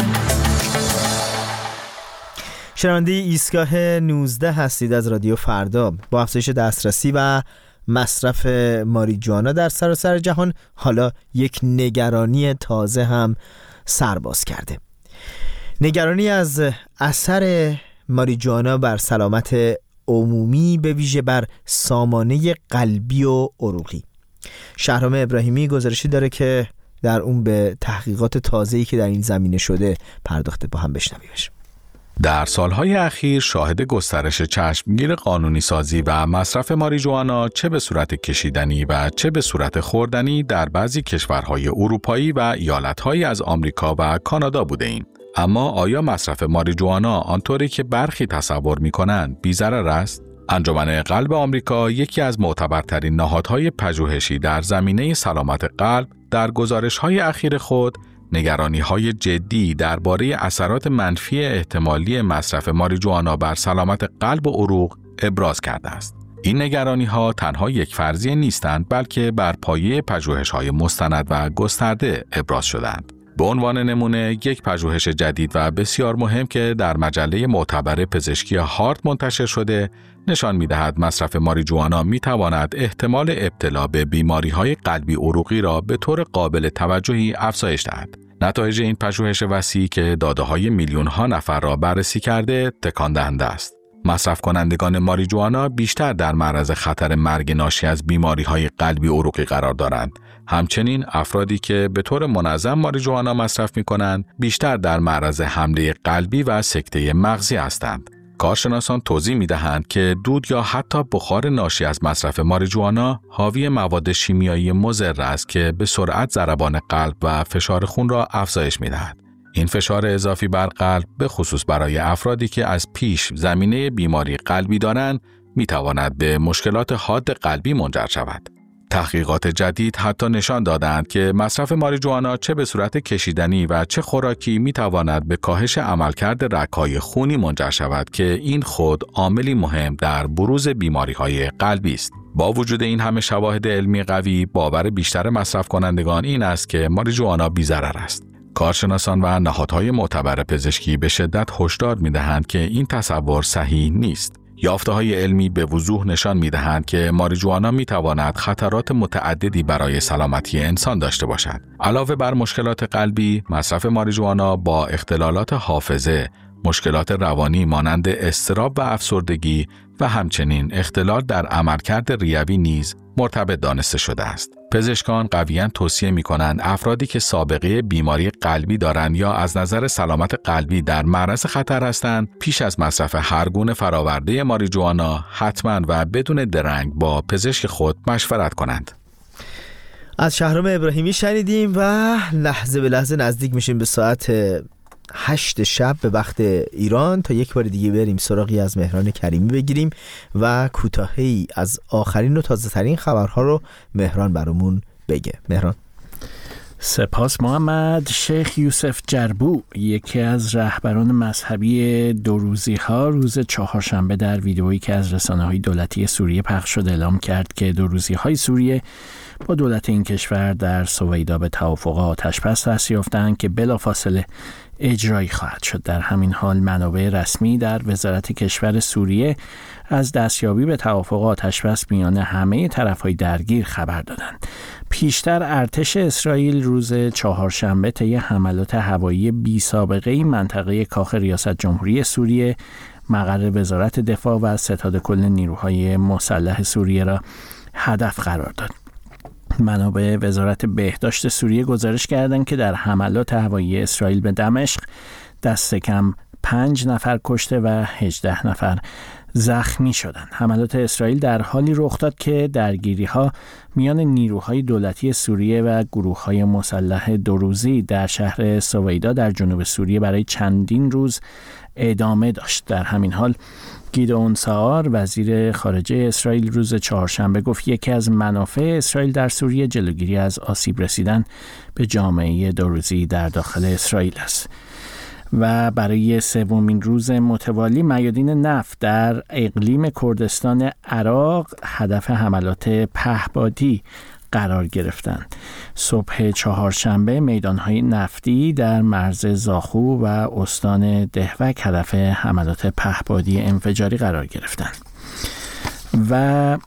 شنونده ایستگاه نوزده هستید از رادیو فردا. با افزایش دسترسی و مصرف ماریجوانا در سراسر جهان، حالا یک نگرانی تازه هم سرباز کرده. نگرانی از اثر ماریجوانا بر سلامت عمومی، به ویژه بر سامانه قلبی و عروقی. شهرام ابراهیمی گزارشی داره که در اون به تحقیقات تازه‌ای که در این زمینه شده پرداخته. با هم بشنویمش. در سالهای اخیر شاهد گسترش چشمگیر قانونی سازی و مصرف ماریجوانا چه به صورت کشیدنی و چه به صورت خوردنی در بعضی کشورهای اروپایی و ایالتهایی از آمریکا و کانادا بوده ایم. اما آیا مصرف ماریجوانا آنطوری که برخی تصور می‌کنند بی‌ضرر است؟ انجمن قلب آمریکا، یکی از معتبرترین نهادهای پژوهشی در زمینه سلامت قلب، در گزارش‌های اخیر خود نگرانی‌های جدی درباره اثرات منفی احتمالی مصرف ماریجوانا بر سلامت قلب و عروق ابراز کرده است. این نگرانی‌ها تنها یک فرضیه نیستند، بلکه بر پایه پژوهش‌های مستند و گسترده ابراز شدند. به عنوان نمونه، یک پژوهش جدید و بسیار مهم که در مجله معتبر پزشکی هارت منتشر شده، نشان می‌دهد مصرف ماریجوانا می‌تواند احتمال ابتلا به بیماری‌های قلبی عروقی را به طور قابل توجهی افزایش دهد. نتایج این پژوهش وسیع که داده‌های میلیون‌ها نفر را بررسی کرده، تکان دهنده است. مصرف کنندگان ماریجوانا بیشتر در معرض خطر مرگ ناشی از بیماری‌های قلبی عروقی قرار دارند. همچنین افرادی که به طور منظم ماریجوانا مصرف می‌کنند، بیشتر در معرض حمله قلبی و سکته مغزی هستند. کارشناسان توضیح می‌دهند که دود یا حتی بخار ناشی از مصرف ماریجوانا حاوی مواد شیمیایی مضر است که به سرعت ضربان قلب و فشار خون را افزایش می‌دهد. این فشار اضافی بر قلب، به خصوص برای افرادی که از پیش زمینه بیماری قلبی دارند، می‌تواند به مشکلات حاد قلبی منجر شود. تحقیقات جدید حتی نشان دادند که مصرف ماریجوانا چه به صورت کشیدنی و چه خوراکی می‌تواند به کاهش عملکرد رگ‌های خونی منجر شود که این خود عاملی مهم در بروز بیماری‌های قلبی است. با وجود این همه شواهد علمی قوی، باور بیشتر مصرف کنندگان این است که ماریجوانا بی‌ضرر است. کارشناسان و نهادهای معتبر پزشکی به شدت هشدار می‌دهند که این تصور صحیح نیست. یافته‌های علمی به وضوح نشان می‌دهند که ماریجوانا می‌تواند خطرات متعددی برای سلامتی انسان داشته باشد. علاوه بر مشکلات قلبی، مصرف ماریجوانا با اختلالات حافظه، مشکلات روانی مانند اضطراب و افسردگی و همچنین اختلال در عملکرد ریوی نیز مرتبط دانسته شده است. پزشکان قویاً توصیه می‌کنند افرادی که سابقه بیماری قلبی دارند یا از نظر سلامت قلبی در معرض خطر هستند، پیش از مصرف هر گونه فراورده ماریجوانا حتماً و بدون درنگ با پزشک خود مشورت کنند. از شهرام ابراهیمی شنیدیم و لحظه به لحظه نزدیک میشیم به ساعت هشت شب به وقت ایران تا یک بار دیگه بریم سراغی از مهران کریمی بگیریم و کوتاهی از آخرین و تازه ترین خبرها رو مهران برامون بگه. مهران. سپاس محمد. شیخ یوسف جربو، یکی از رهبران مذهبی دو روزی ها، روز چهارشنبه در ویدئویی که از رسانه‌های دولتی سوریه پخش شد اعلام کرد که دو روزی های سوریه با دولت این کشور در سویدا به توافق آتش‌بس دست یافتند که بلافاصله اجرایی خواهد شد. در همین حال منابع رسمی در وزارت کشور سوریه از دستیابی به توافق آتش‌بس میان همه طرف‌های درگیر خبر دادند. پیشتر ارتش اسرائیل روز چهارشنبه طی حملات هوایی بی سابقه منطقه کاخ ریاست جمهوری سوریه، مقر وزارت دفاع و ستاد کل نیروهای مسلح سوریه را هدف قرار داد. منابع وزارت بهداشت سوریه گزارش کردند که در حملات هوایی اسرائیل به دمشق دست کم پنج نفر کشته و هجده نفر زخمی شدند. حملات اسرائیل در حالی رخ داد که درگیری‌ها میان نیروهای دولتی سوریه و گروه‌های مسلح دو روزی در شهر سویدا در جنوب سوریه برای چندین روز ادامه داشت. در همین حال گیدئون ساعر، وزیر خارجه اسرائیل، روز چهارشنبه گفت یکی از منافع اسرائیل در سوریه جلوگیری از آسیب رسیدن به جامعه دو روزی در داخل اسرائیل است. و برای سومین روز متوالی میادین نفت در اقلیم کردستان عراق هدف حملات پهپادی قرار گرفتند. صبح چهارشنبه میدانهای نفتی در مرز زاخو و استان دهوک هدف حملات پهپادی انفجاری قرار گرفتند. و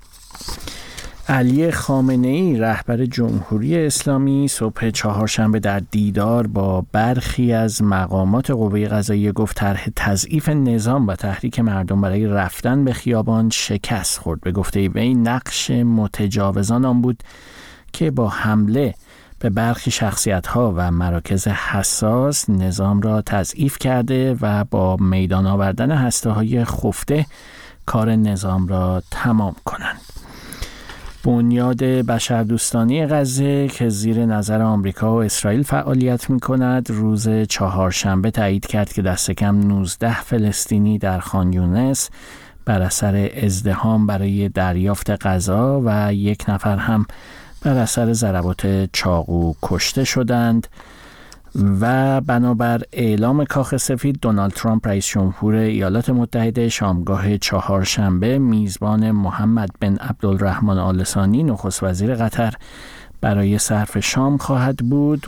علی خامنه‌ای، رهبر جمهوری اسلامی، صبح چهارشنبه در دیدار با برخی از مقامات قوه قضاییه گفت طرح تضعیف نظام و تحریک مردم برای رفتن به خیابان شکست خورد. به گفته وی نقش متجاوزان آن بود که با حمله به برخی شخصیت‌ها و مراکز حساس نظام را تضعیف کرده و با میدان آوردن هسته‌های خفته کار نظام را تمام کنند. بنیاد بشردوستانی غزه که زیر نظر آمریکا و اسرائیل فعالیت می‌کند، روز چهارشنبه تایید کرد که دست کم نوزده فلسطینی در خان یونس بر اثر ازدحام برای دریافت غذا و یک نفر هم بر اثر ضربات چاقو کشته شدند. و بنابر اعلام کاخ سفید، دونالد ترامپ رئیس جمهور ایالات متحده شامگاه چهارشنبه میزبان محمد بن عبدالرحمن آل ثانی نخست وزیر قطر برای صرف شام خواهد بود.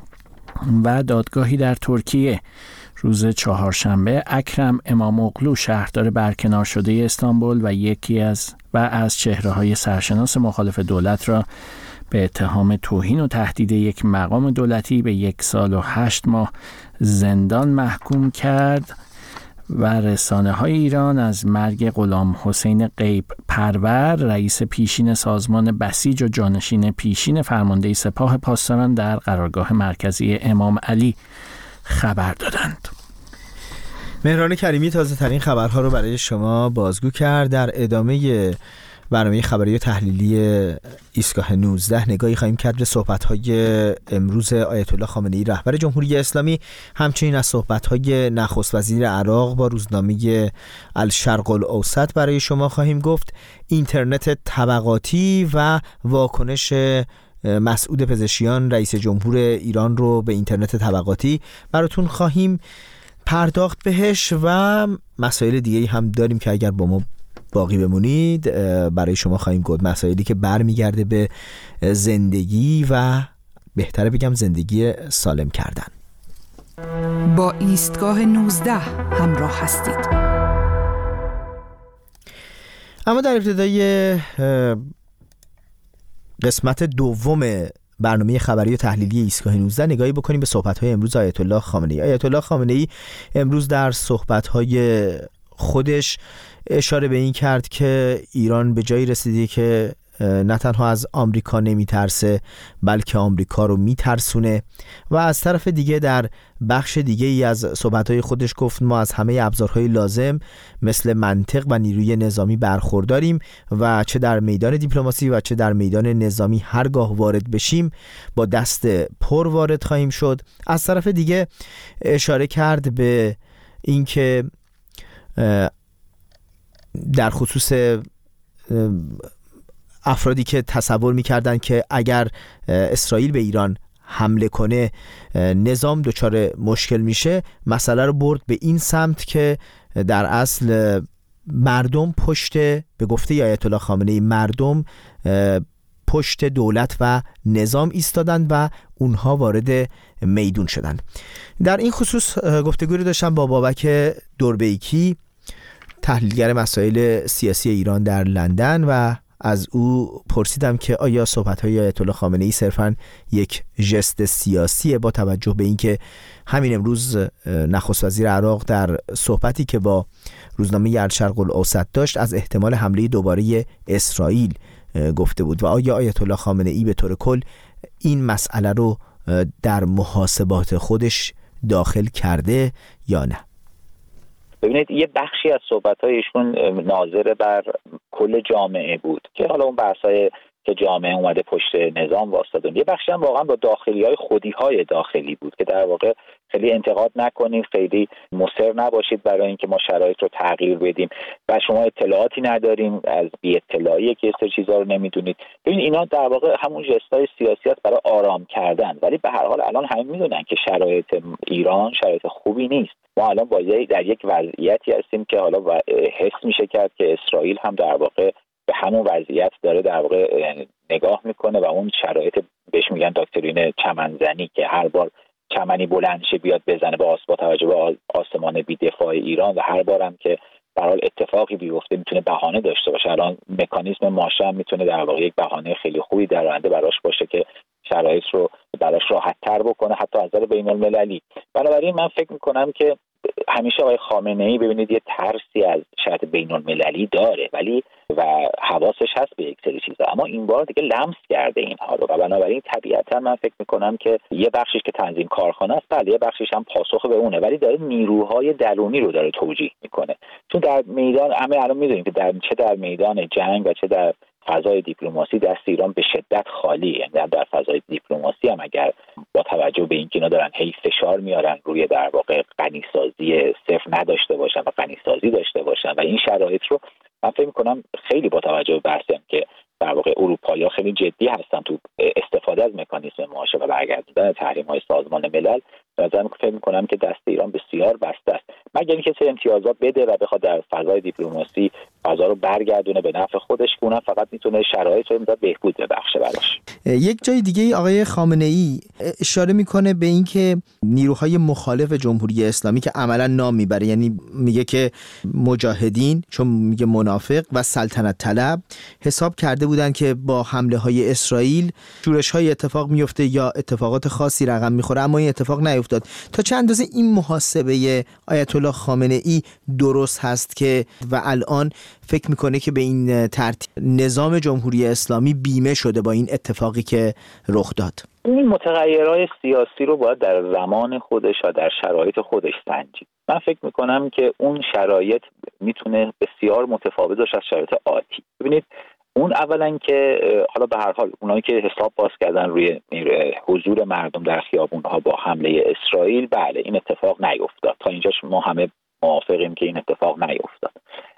و دادگاهی در ترکیه روز چهارشنبه اکرم اماموغلو، شهردار برکنار شده استانبول و یکی از و از چهره‌های سرشناس مخالف دولت را به اتهام توهین و تهدید یک مقام دولتی به یک سال و هشت ماه زندان محکوم کرد. و رسانه‌های ایران از مرگ غلام حسین غیب پرور، رئیس پیشین سازمان بسیج و جانشین پیشین فرمانده سپاه پاسداران در قرارگاه مرکزی امام علی خبر دادند. مهران کریمی تازه ترین خبرها رو برای شما بازگو کرد. در ادامه برنامه خبری و تحلیلی ایستگاه نوزده نگاهی خواهیم کرد به صحبت‌های امروز آیت الله خامنه‌ای، رهبر جمهوری اسلامی، همچنین از صحبت‌های نخست وزیر عراق با روزنامه الشرق الاوسط برای شما خواهیم گفت. اینترنت طبقاتی و واکنش مسعود پزشکیان، رئیس جمهور ایران، رو به اینترنت طبقاتی براتون خواهیم پرداخت بهش و مسائل دیگه‌ای هم داریم که اگر با ما باقی بمونید. برای شما خواهیم گفت مسائلی که برمیگرده به زندگی و بهتره بگم زندگی سالم کردن. با ایستگاه نوزده همراه هستید. اما در ابتدای قسمت دوم برنامه خبری و تحلیلی ایستگاه نوزده نگاهی بکنیم به صحبت‌های امروز آیت الله خامنه‌ای. آیت الله خامنه‌ای امروز در صحبت‌های خودش اشاره به این کرد که ایران به جایی رسیده که نه تنها از آمریکا نمیترسه بلکه آمریکا رو میترسونه و از طرف دیگه در بخش دیگه ای از صحبت‌های خودش گفت ما از همه ابزارهای لازم مثل منطق و نیروی نظامی برخورداریم و چه در میدان دیپلماسی و چه در میدان نظامی هرگاه وارد بشیم با دست پر وارد خواهیم شد. از طرف دیگه اشاره کرد به اینکه در خصوص افرادی که تصور می‌کردند که اگر اسرائیل به ایران حمله کنه نظام دچار مشکل میشه، مسئله رو برد به این سمت که در اصل مردم پشت، به گفته آیت الله خامنه‌ای، مردم پشت دولت و نظام ایستادن و اونها وارد میدون شدن. در این خصوص گفتگوی داشتم با بابک دوربیکی، تحلیلگر مسائل سیاسی ایران در لندن، و از او پرسیدم که آیا صحبت‌های آیت الله خامنه‌ای صرفاً یک ژست سیاسیه با توجه به اینکه همین امروز نخست وزیر عراق در صحبتی که با روزنامه الشرق الاوسط داشت از احتمال حمله دوباره اسرائیل گفته بود و آیا آیت الله خامنه‌ای به طور کل این مسئله رو در محاسبات خودش داخل کرده یا نه؟ ببینید، یه بخشی از صحبت‌های ایشون ناظر بر کل جامعه بود که حالا اون بحث‌های که جامعه اومده پشت نظام واسطه، یه بخشی هم واقعا با داخلی‌های خودی‌های داخلی بود که در واقع خیلی انتقاد نکنید، خیلی مصر نباشید برای اینکه ما شرایط رو تغییر بدیم و شما اطلاعاتی نداریم، از بی اطلاعی که این چیزا رو نمیدونید. ببین اینا در واقع همون ژستای سیاسی است برای آرام کردن، ولی به هر حال الان همه میدونن که شرایط ایران شرایط خوبی نیست. ما الان با در یک وضعیتی هستیم که حالا حس میشه کرد که اسرائیل هم در واقع به همون وضعیت داره در واقع نگاه میکنه و اون شرایط بهش میگن داکترین چمنزنی که هر بار چمنی بلند شه بیاد بزنه با با توجه به آسمان بی دفاع ایران و هر بارم که به هر حال اتفاقی بیفته میتونه بهانه داشته باشه. الان مکانیزم ماشه هم میتونه در واقع یک بهانه خیلی خوبی در آینده براش باشه که شرایط رو براش راحت تر بکنه حتی از نظر بین المللی. بنابراین من فکر میکنم که همیشه آقای خامنه‌ای ببینید یه ترسی از شرایط بین المللی داره ولی و حواسش هست به یک سری چیزا، اما این بار دیگه لمس کرده اینها رو و بنابراین طبیعتا من فکر میکنم که یه بخشش که تنظیم کارخانه است، بله یه بخشش هم پاسخ به اونه، ولی داره نیروهای درونی رو داره توجیه میکنه. چون در میدان همه الان میدونیم که در چه در میدان جنگ و چه در فضای دیپلماسی دست ایران به شدت خالیه. یعنی در فضای دیپلماسی هم اگر با توجه به اینکه اینا دارن هی فشار میارن روی در واقع غنیسازی صفر نداشته باشن و غنیسازی داشته باشن و این شرایط رو من فکر می‌کنم خیلی با توجه به بحثی که در واقع اروپایی‌ها خیلی جدی هستن تو استفاده از مکانیزم ماشه و برگردوندن تحریم‌های سازمان ملل، مثلا فکر می‌کنم که دست ایران بسیار بسته است، مگر اینکه چه امتیازات بده و بخواد در فضای دیپلماسی فضا رو برگردونه به نفع خودش که اونم فقط میتونه شرایط رو بده بهبود ببخشه براش. یک جای دیگه آقای خامنه‌ای اشاره میکنه به اینکه نیروهای مخالف جمهوری اسلامی که عملا نام میبره، یعنی میگه که مجاهدین، چون میگه منافق و سلطنت طلب، حساب کرده بودن که با حمله های اسرائیل شورش های اتفاق میفته یا اتفاقات خاصی رقم میخوره، اما این اتفاق نیفتاد. تا چه اندازه این محاسبه آیت الله خامنه‌ای درست هست که و الان فکر میکنه که به این ترتیب نظام جمهوری اسلامی بیمه شده با این اتفاقی که رخ داد؟ این متغیرهای سیاسی رو باید در زمان خودش و در شرایط خودش سنجید. من فکر میکنم که اون شرایط میتونه بسیار متفاوت باشه از شرایط آتی. ببینید اون اولا که حالا به هر حال اونایی که حساب باز کردن روی حضور مردم در خیابونها با حمله اسرائیل، بله این اتفاق نیفتاد. تا اینجاش ما همه موافقیم که این اتفاق نیفتاد.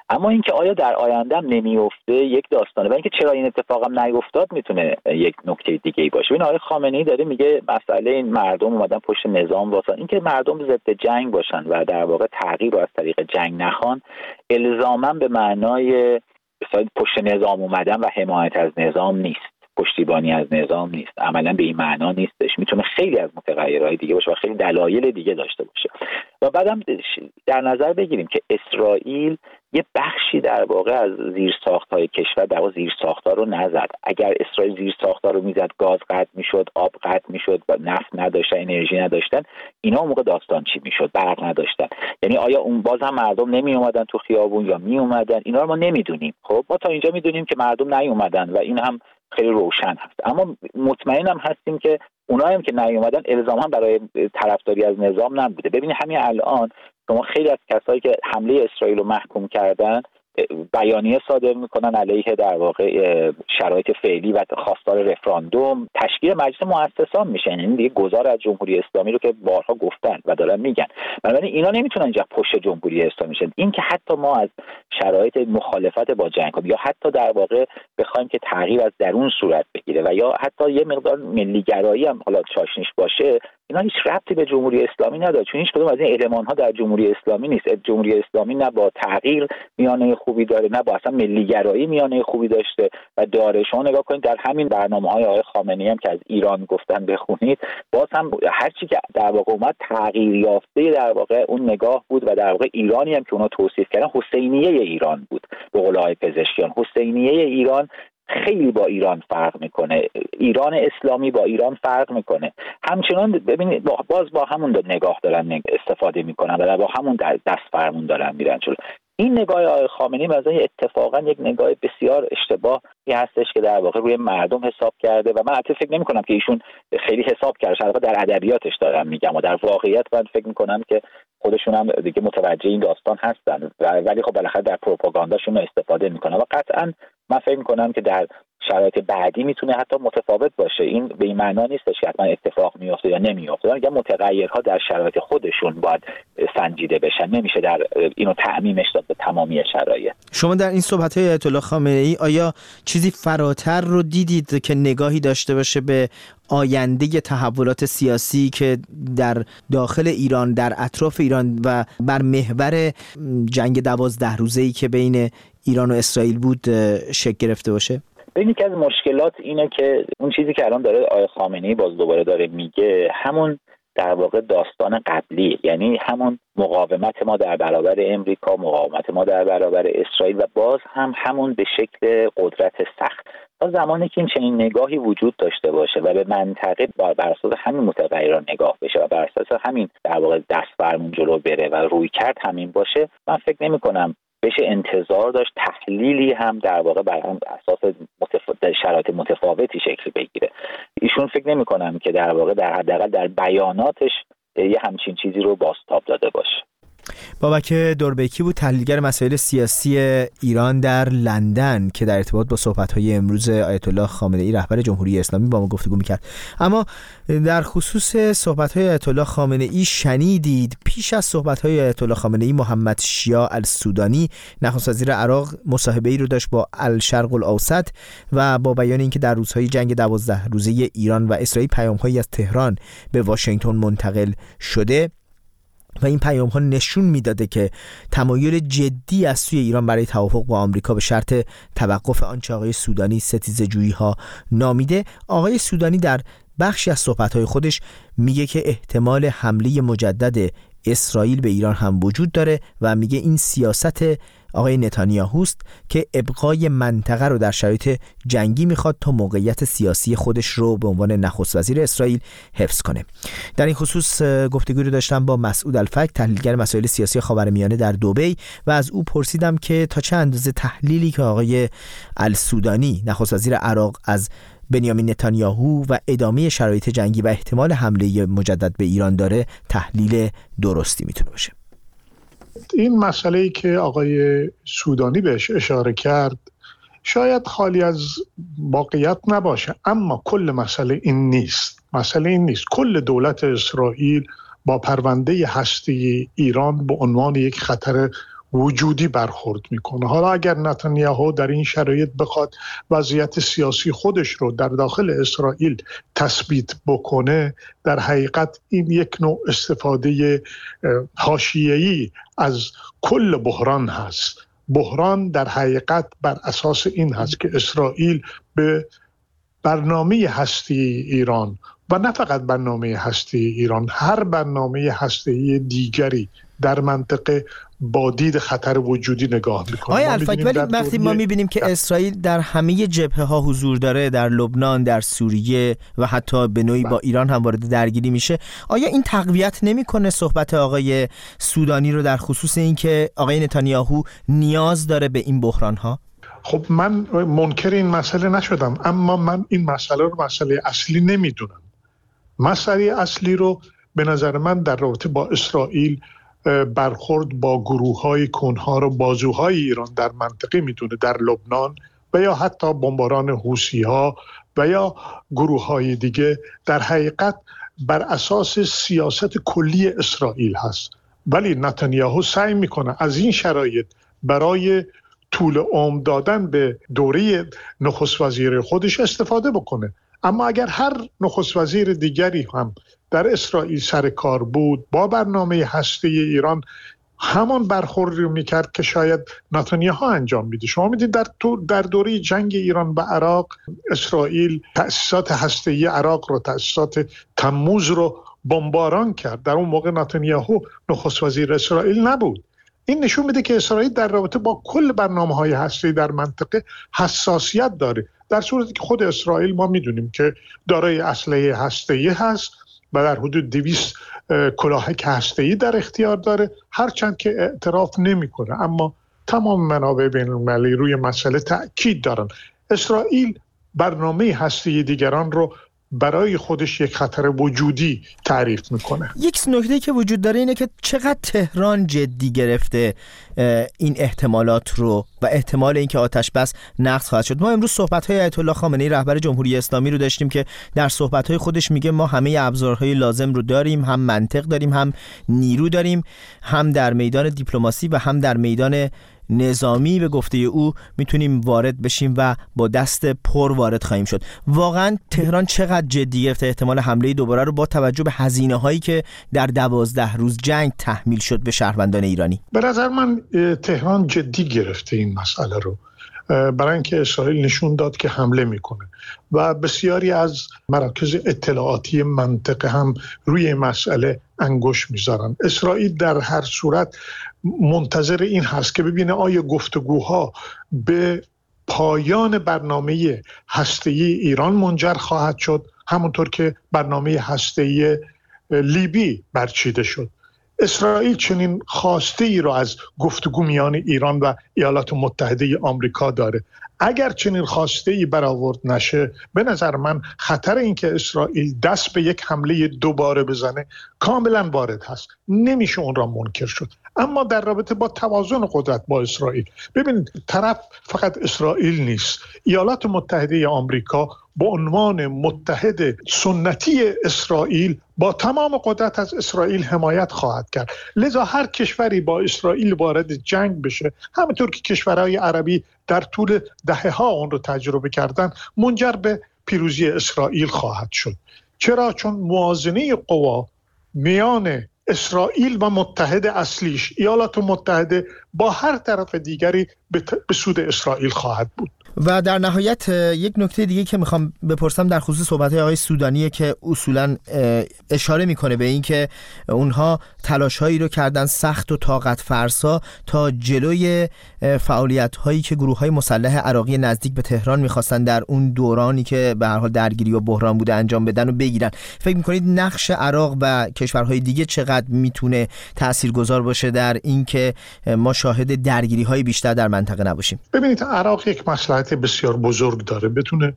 اما اینکه آیا در آینده هم نمیفته یک داستانه و اینکه چرا این اتفاق هم نیفتاد میتونه یک نکته دیگه‌ای باشه. این آقای خامنه‌ای داره میگه مسئله این مردم اومدن پشت نظام واسه اینکه مردم ضد جنگ باشن و در واقع تغییر رو از طریق جنگ نخوان الزاما به معنای پشت نظام اومدن و حمایت از نظام نیست، پشتیبانی از نظام نیست، عملا به این معنا نیستش. میتونه خیلی از متغیرهای دیگه باشه و خیلی دلایل دیگه داشته باشه. و بعدم در نظر بگیریم که اسرائیل یه بخشی در واقع از زیرساخت‌های کشور در واقع زیرساخت‌ها رو نزد. اگر اسرائیل زیرساخت‌ها رو میزد، گاز قطع میشد، آب قطع میشد و نفت نداشتن، انرژی نداشتن، اینا اون موقع داستان چی میشد؟ برق نداشتن. یعنی آیا اون باز هم مردم نمی اومدن تو خیابون یا می اومدن؟ اینا رو ما نمیدونیم. خب ما تا اینجا میدونیم که مردم نیومدن و این هم خیلی روشن هست. اما مطمئن هم هستیم که اونایی هم که نیومدن الزاما برای طرفداری از نظام نبوده. ببینید همین الان شما خیلی از کسایی که حمله اسرائیل رو محکوم کردن بیانیه صادر میکنن علیه در واقع شرایط فعلی و خواستار رفراندوم، تشکیل مجلس مؤسسان میشن. یعنی دیگه گذار از جمهوری اسلامی رو که بارها گفتن و دارن میگن. بنابراین اینا نمیتونن اینجا پشت جمهوری اسلامی شن. این که حتی ما از شرایط مخالفت با جنگ یا حتی در واقع بخوایم که تغییر از درون صورت بگیره و یا حتی یه مقدار ملیگرایی هم حالا چاشنیش باشه، اینا هیچ ربطی به جمهوری اسلامی نداره، چون هیچ کدوم از این المان‌ها در جمهوری اسلامی نیست. جمهوری اسلامی نه با تغییر میانه خوبی داره، نه با اصلا ملیگرایی میانه خوبی داشته و داره. شما نگاه کنید در همین برنامه‌های آقای خامنه‌ای هم که از ایران گفتن بخونید، باز هم هر چی که در واقع اومد تغییر یافته در واقع اون نگاه بود و در واقع ایرانی هم که اونا توصیف کردن حسینیه ایران بود. به قول آقای پزشکیان حسینیه ایران خیلی با ایران فرق میکنه، ایران اسلامی با ایران فرق میکنه. همچنان ببینید باز با همون نگاه دارن استفاده میکنن و با همون دست فرمون دارن میرن. چون این نگاه آقای خامنه‌ای مثلا اتفاقا یک نگاه بسیار اشتباهی هستش که در واقع روی مردم حساب کرده و من البته فکر نمی‌کنم که ایشون خیلی حساب کرده، البته در ادبیاتش دارم میگم و در واقعیت من فکر می‌کنم که خودشون هم دیگه متوجه این داستان هستن ولی خب بالاخره در پروپاگانداشون استفاده میکنن و قطعا من فکر میکنم که در شرایط بعدی میتونه حتی متفاوت باشه. این به این معنا نیستش که حتما اتفاق میفته یا نمیفته. میگم متغیرها در شرایط خودشون باید سنجیده بشن، نمیشه در اینو تعمیمش داد به تمامی شرایط. شما در این صحبت‌های آیت الله خامنه‌ای آیا چیزی فراتر رو دیدید که نگاهی داشته باشه به آینده تحولات سیاسی که در داخل ایران، در اطراف ایران و بر محور جنگ دوازده روزه‌ای که بین ایران و اسرائیل بود شکل گرفته باشه؟ ببینید که از مشکلات اینه که اون چیزی که الان داره آقای خامنه‌ای باز دوباره داره میگه همون در واقع داستان قبلی، یعنی همون مقاومت ما در برابر امریکا، مقاومت ما در برابر اسرائیل و باز هم همون به شکل قدرت سخت. تا زمانی که این چنین نگاهی وجود داشته باشه و به منطقه بر اساس همین متغیران نگاه بشه و بر اساس همین در واقع دست فرمون جلو بره و روی کرد همین باشه، من فکر نمی کنم بشه انتظار داشت تحلیلی هم در واقع بر هم اساس متف... شرایط متفاوتی شکل بگیره. ایشون فکر نمی کنم که در واقع در حداقل در بیاناتش یه همچین چیزی رو بازتاب داده باشه. بابک دوربیکی بود، تحلیلگر مسائل سیاسی ایران در لندن که در ارتباط با صحبت‌های امروز آیت الله خامنه‌ای رهبر جمهوری اسلامی با ما گفتگو می‌کرد. اما در خصوص صحبت‌های آیت الله خامنه‌ای شنیدید پیش از صحبت‌های آیت الله خامنه‌ای محمد شیاع السودانی نخست وزیر عراق مصاحبه‌ای رو داشت با الشرق الاوسط و با بیان اینکه در روزهای جنگ دوازده روزه ایران و اسرائیل پیام‌هایی از تهران به واشنگتن منتقل شده و این پیام ها نشون میداده که تمایل جدی از سوی ایران برای توافق با آمریکا به شرط توقف آنچه آقای سودانی ستیزه جویی ها نامیده. آقای سودانی در بخشی از صحبت های خودش میگه که احتمال حمله مجدد اسرائیل به ایران هم وجود داره و میگه این سیاست آقای نتانیاهوست که ابقای منطقه رو در شرایط جنگی میخواد تا موقعیت سیاسی خودش رو به عنوان نخست وزیر اسرائیل حفظ کنه. در این خصوص گفتگوی رو داشتم با مسعود الفک، تحلیلگر مسائل سیاسی خاورمیانه در دبی و از او پرسیدم که تا چه اندازه تحلیلی که آقای السودانی نخست وزیر عراق از بنیامین نتانیاهو و ادامه شرایط جنگی و احتمال حمله مجدد به ایران داره تحلیل درستی میتونه باشه. این مسئله‌ای که آقای سودانی بهش اشاره کرد شاید خالی از واقعیت نباشه، اما کل مسئله این نیست. مسئله این نیست. کل دولت اسرائیل با پرونده هستی ایران به عنوان یک خطر وجودی برخورد میکنه. حالا اگر نتانیاهو در این شرایط بخواد وضعیت سیاسی خودش رو در داخل اسرائیل تثبیت بکنه، در حقیقت این یک نوع استفاده حاشیه‌ای از کل بحران هست. بحران در حقیقت بر اساس این هست که اسرائیل به برنامه هستی ایران و نه فقط برنامه هستی ایران، هر برنامه هستی دیگری در منطقه با دید خطر وجودی نگاه میکنه. آقای الفک، ولی وقتی ما میبینیم که اسرائیل در همه جبهه ها حضور داره، در لبنان، در سوریه و حتی به نوعی با ایران هم وارد درگیری میشه، آیا این تقویت نمیکنه صحبت آقای سودانی رو در خصوص این که آقای نتانیاهو نیاز داره به این بحران ها؟ خب من منکر این مسئله نشدم، اما من این مسئله رو مسئله اصلی نمیدونم. مسئله اصلی رو به نظر من در رابطه با اسرائیل برخورد با گروه‌های کنها رو بازوهای ایران در منطقه میدونه، در لبنان و یا حتی بمباران حوثی‌ها و یا گروه‌های دیگه، در حقیقت بر اساس سیاست کلی اسرائیل هست. ولی نتانیاهو سعی میکنه از این شرایط برای طول عمر دادن به دوره نخست وزیر خودش استفاده بکنه. اما اگر هر نخست وزیر دیگری هم در اسرائیل سر کار بود با برنامه هسته ایران، همان برخوردی رو میکرد که شاید نتانیاهو انجام میده. شما میدید در در دوره جنگ ایران و عراق، اسرائیل تأسیسات هسته‌ای عراق رو، تأسیسات تموز رو بمباران کرد. در اون موقع نتانیاهو نخست وزیر اسرائیل نبود. این نشون میده که اسرائیل در رابطه با کل برنامه‌های هسته‌ای در منطقه حساسیت داره، در صورتی که خود اسرائیل ما میدونیم که دارای اسلحه هسته‌ای هست و در حدود دویست کلاهک هسته‌ای در اختیار داره، هرچند که اعتراف نمیکنه، اما تمام منابع بین‌المللی روی مسئله تأکید دارن. اسرائیل برنامه هسته‌ای دیگران رو برای خودش یک خطر وجودی تعریف میکنه. یک نکته که وجود داره اینه که چقدر تهران جدی گرفته این احتمالات رو و احتمال اینکه آتش بس نقض خواهد شد. ما امروز صحبت‌های آیت الله خامنه‌ای رهبر جمهوری اسلامی رو داشتیم که در صحبت‌های خودش میگه ما همه ابزارهای لازم رو داریم، هم منطق داریم، هم نیرو داریم، هم در میدان دیپلماسی و هم در میدان نظامی به گفته او میتونیم وارد بشیم و با دست پر وارد خواهیم شد. واقعا تهران چقدر جدی گرفته احتمال حمله دوباره رو با توجه به هزینه هایی که در دوازده روز جنگ تحمیل شد به شهروندان ایرانی؟ به نظر من تهران جدی گرفته این مسئله رو، برای اینکه اسرائیل نشون داد که حمله میکنه و بسیاری از مراکز اطلاعاتی منطقه هم روی مسئله انگشت میذارن. اسرائیل در هر صورت منتظر این هست که ببینه آیا گفتگوها به پایان برنامه هسته‌ای ایران منجر خواهد شد، همونطور که برنامه هسته‌ای لیبی برچیده شد. اسرائیل چنین خواسته ای را از گفتگو میان ایران و ایالات متحده آمریکا داره. اگر چنین خواسته ای برآورد نشه، به نظر من خطر این که اسرائیل دست به یک حمله دوباره بزنه کاملا وارد هست، نمیشه اون را منکر شد. اما در رابطه با توازن قدرت با اسرائیل، ببینید طرف فقط اسرائیل نیست، ایالات متحده آمریکا با عنوان متحد سنتی اسرائیل با تمام قدرت از اسرائیل حمایت خواهد کرد. لذا هر کشوری با اسرائیل وارد جنگ بشه، همونطور که کشورهای عربی در طول دهه‌ها اون رو تجربه کردن، منجر به پیروزی اسرائیل خواهد شد. چرا؟ چون موازنه قوا میان اسرائیل و متحد اصلیش ایالات متحده با هر طرف دیگری به سود اسرائیل خواهد بود. و در نهایت یک نکته دیگه که میخوام بپرسم در خصوص صحبت‌های آقای سودانیه که اصولاً اشاره میکنه به این که اونها تلاش‌هایی رو کردن سخت و طاقت فرسا تا جلوی فعالیت‌هایی که گروه‌های مسلح عراقی نزدیک به تهران میخواستن در اون دورانی که به هر حال درگیری و بحران بوده انجام بدن و بگیرن. فکر میکنید نقش عراق و کشورهای دیگه چقدر میتونه تاثیرگذار باشه در این که ما شاهد درگیری‌های بیشتر در منطقه نباشیم؟ ببینید عراق یک مصلحت بسیار بزرگ داره، بتونه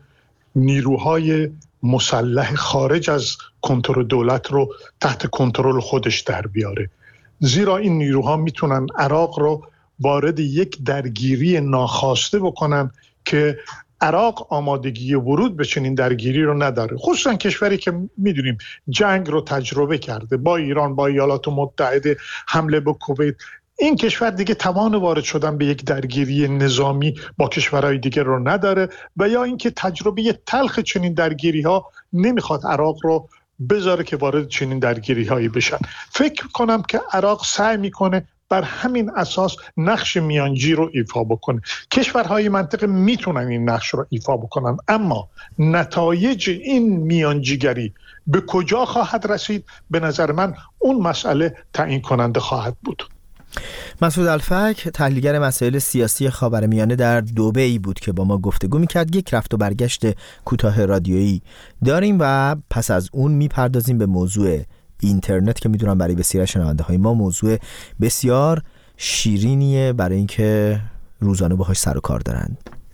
نیروهای مسلح خارج از کنترل دولت رو تحت کنترل خودش در بیاره، زیرا این نیروها میتونن عراق رو وارد یک درگیری ناخواسته بکنن که عراق آمادگی ورود به چنین درگیری رو نداره، خصوصا کشوری که میدونیم جنگ رو تجربه کرده با ایران، با ایالات متحده، حمله به کویت. این کشور دیگه توان وارد شدن به یک درگیری نظامی با کشورهای دیگه رو نداره و یا اینکه تجربه تلخ چنین درگیری ها نمیخواد عراق رو بذاره که وارد چنین درگیری هایی بشن. فکر کنم که عراق سعی میکنه بر همین اساس نقش میانجی رو ایفا بکنه. کشورهای منطقه میتونن این نقش رو ایفا بکنن، اما نتایج این میانجیگری به کجا خواهد رسید؟ به نظر من اون مسئله تعیین کننده خواهد بود. مسعود الفک، تحلیلگر مسائل سیاسی خاورمیانه در دبی بود که با ما گفتگو میکرد. یک رفت و برگشت کوتاه رادیویی داریم و پس از اون میپردازیم به موضوع اینترنت که میدونم برای بسیار شنونده های ما موضوع بسیار شیرینیه برای اینکه روزانه باهاش سر و کار دارن.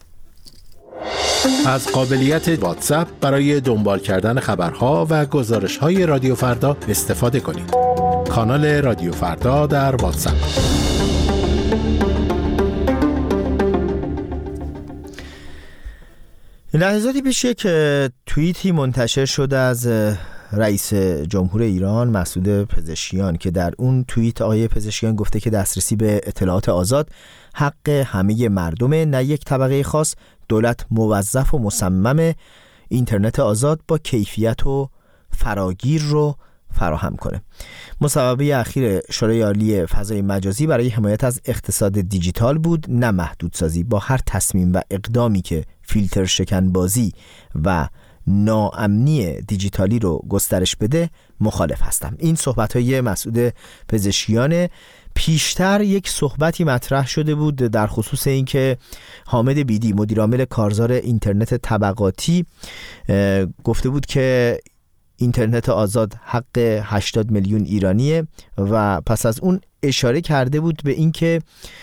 از قابلیت واتساپ برای دنبال کردن خبرها و گزارش‌های رادیو فردا استفاده کنید. کانال رادیو فردا در واتساپ. لحظاتی پیش یک توییتی منتشر شد از رئیس جمهور ایران مسعود پزشکیان که در اون توییت آقای پزشکیان گفته که دسترسی به اطلاعات آزاد حق همه مردمه، نه یک طبقه خاص. دولت موظف و مصمم اینترنت آزاد با کیفیت و فراگیر رو فراهم کنه. مصوبه اخیر شورای عالی فضای مجازی برای حمایت از اقتصاد دیجیتال بود، نه محدودسازی. با هر تصمیم و اقدامی که فیلتر شکنبازی و ناامنی دیجیتالی رو گسترش بده مخالف هستم. این صحبت‌های مسعود پزشکیان. پیشتر یک صحبتی مطرح شده بود در خصوص اینکه حامد بیدی مدیرعامل کارزار اینترنت طبقاتی گفته بود که اینترنت آزاد حق هشتاد میلیون ایرانیه و پس از اون اشاره کرده بود به اینکه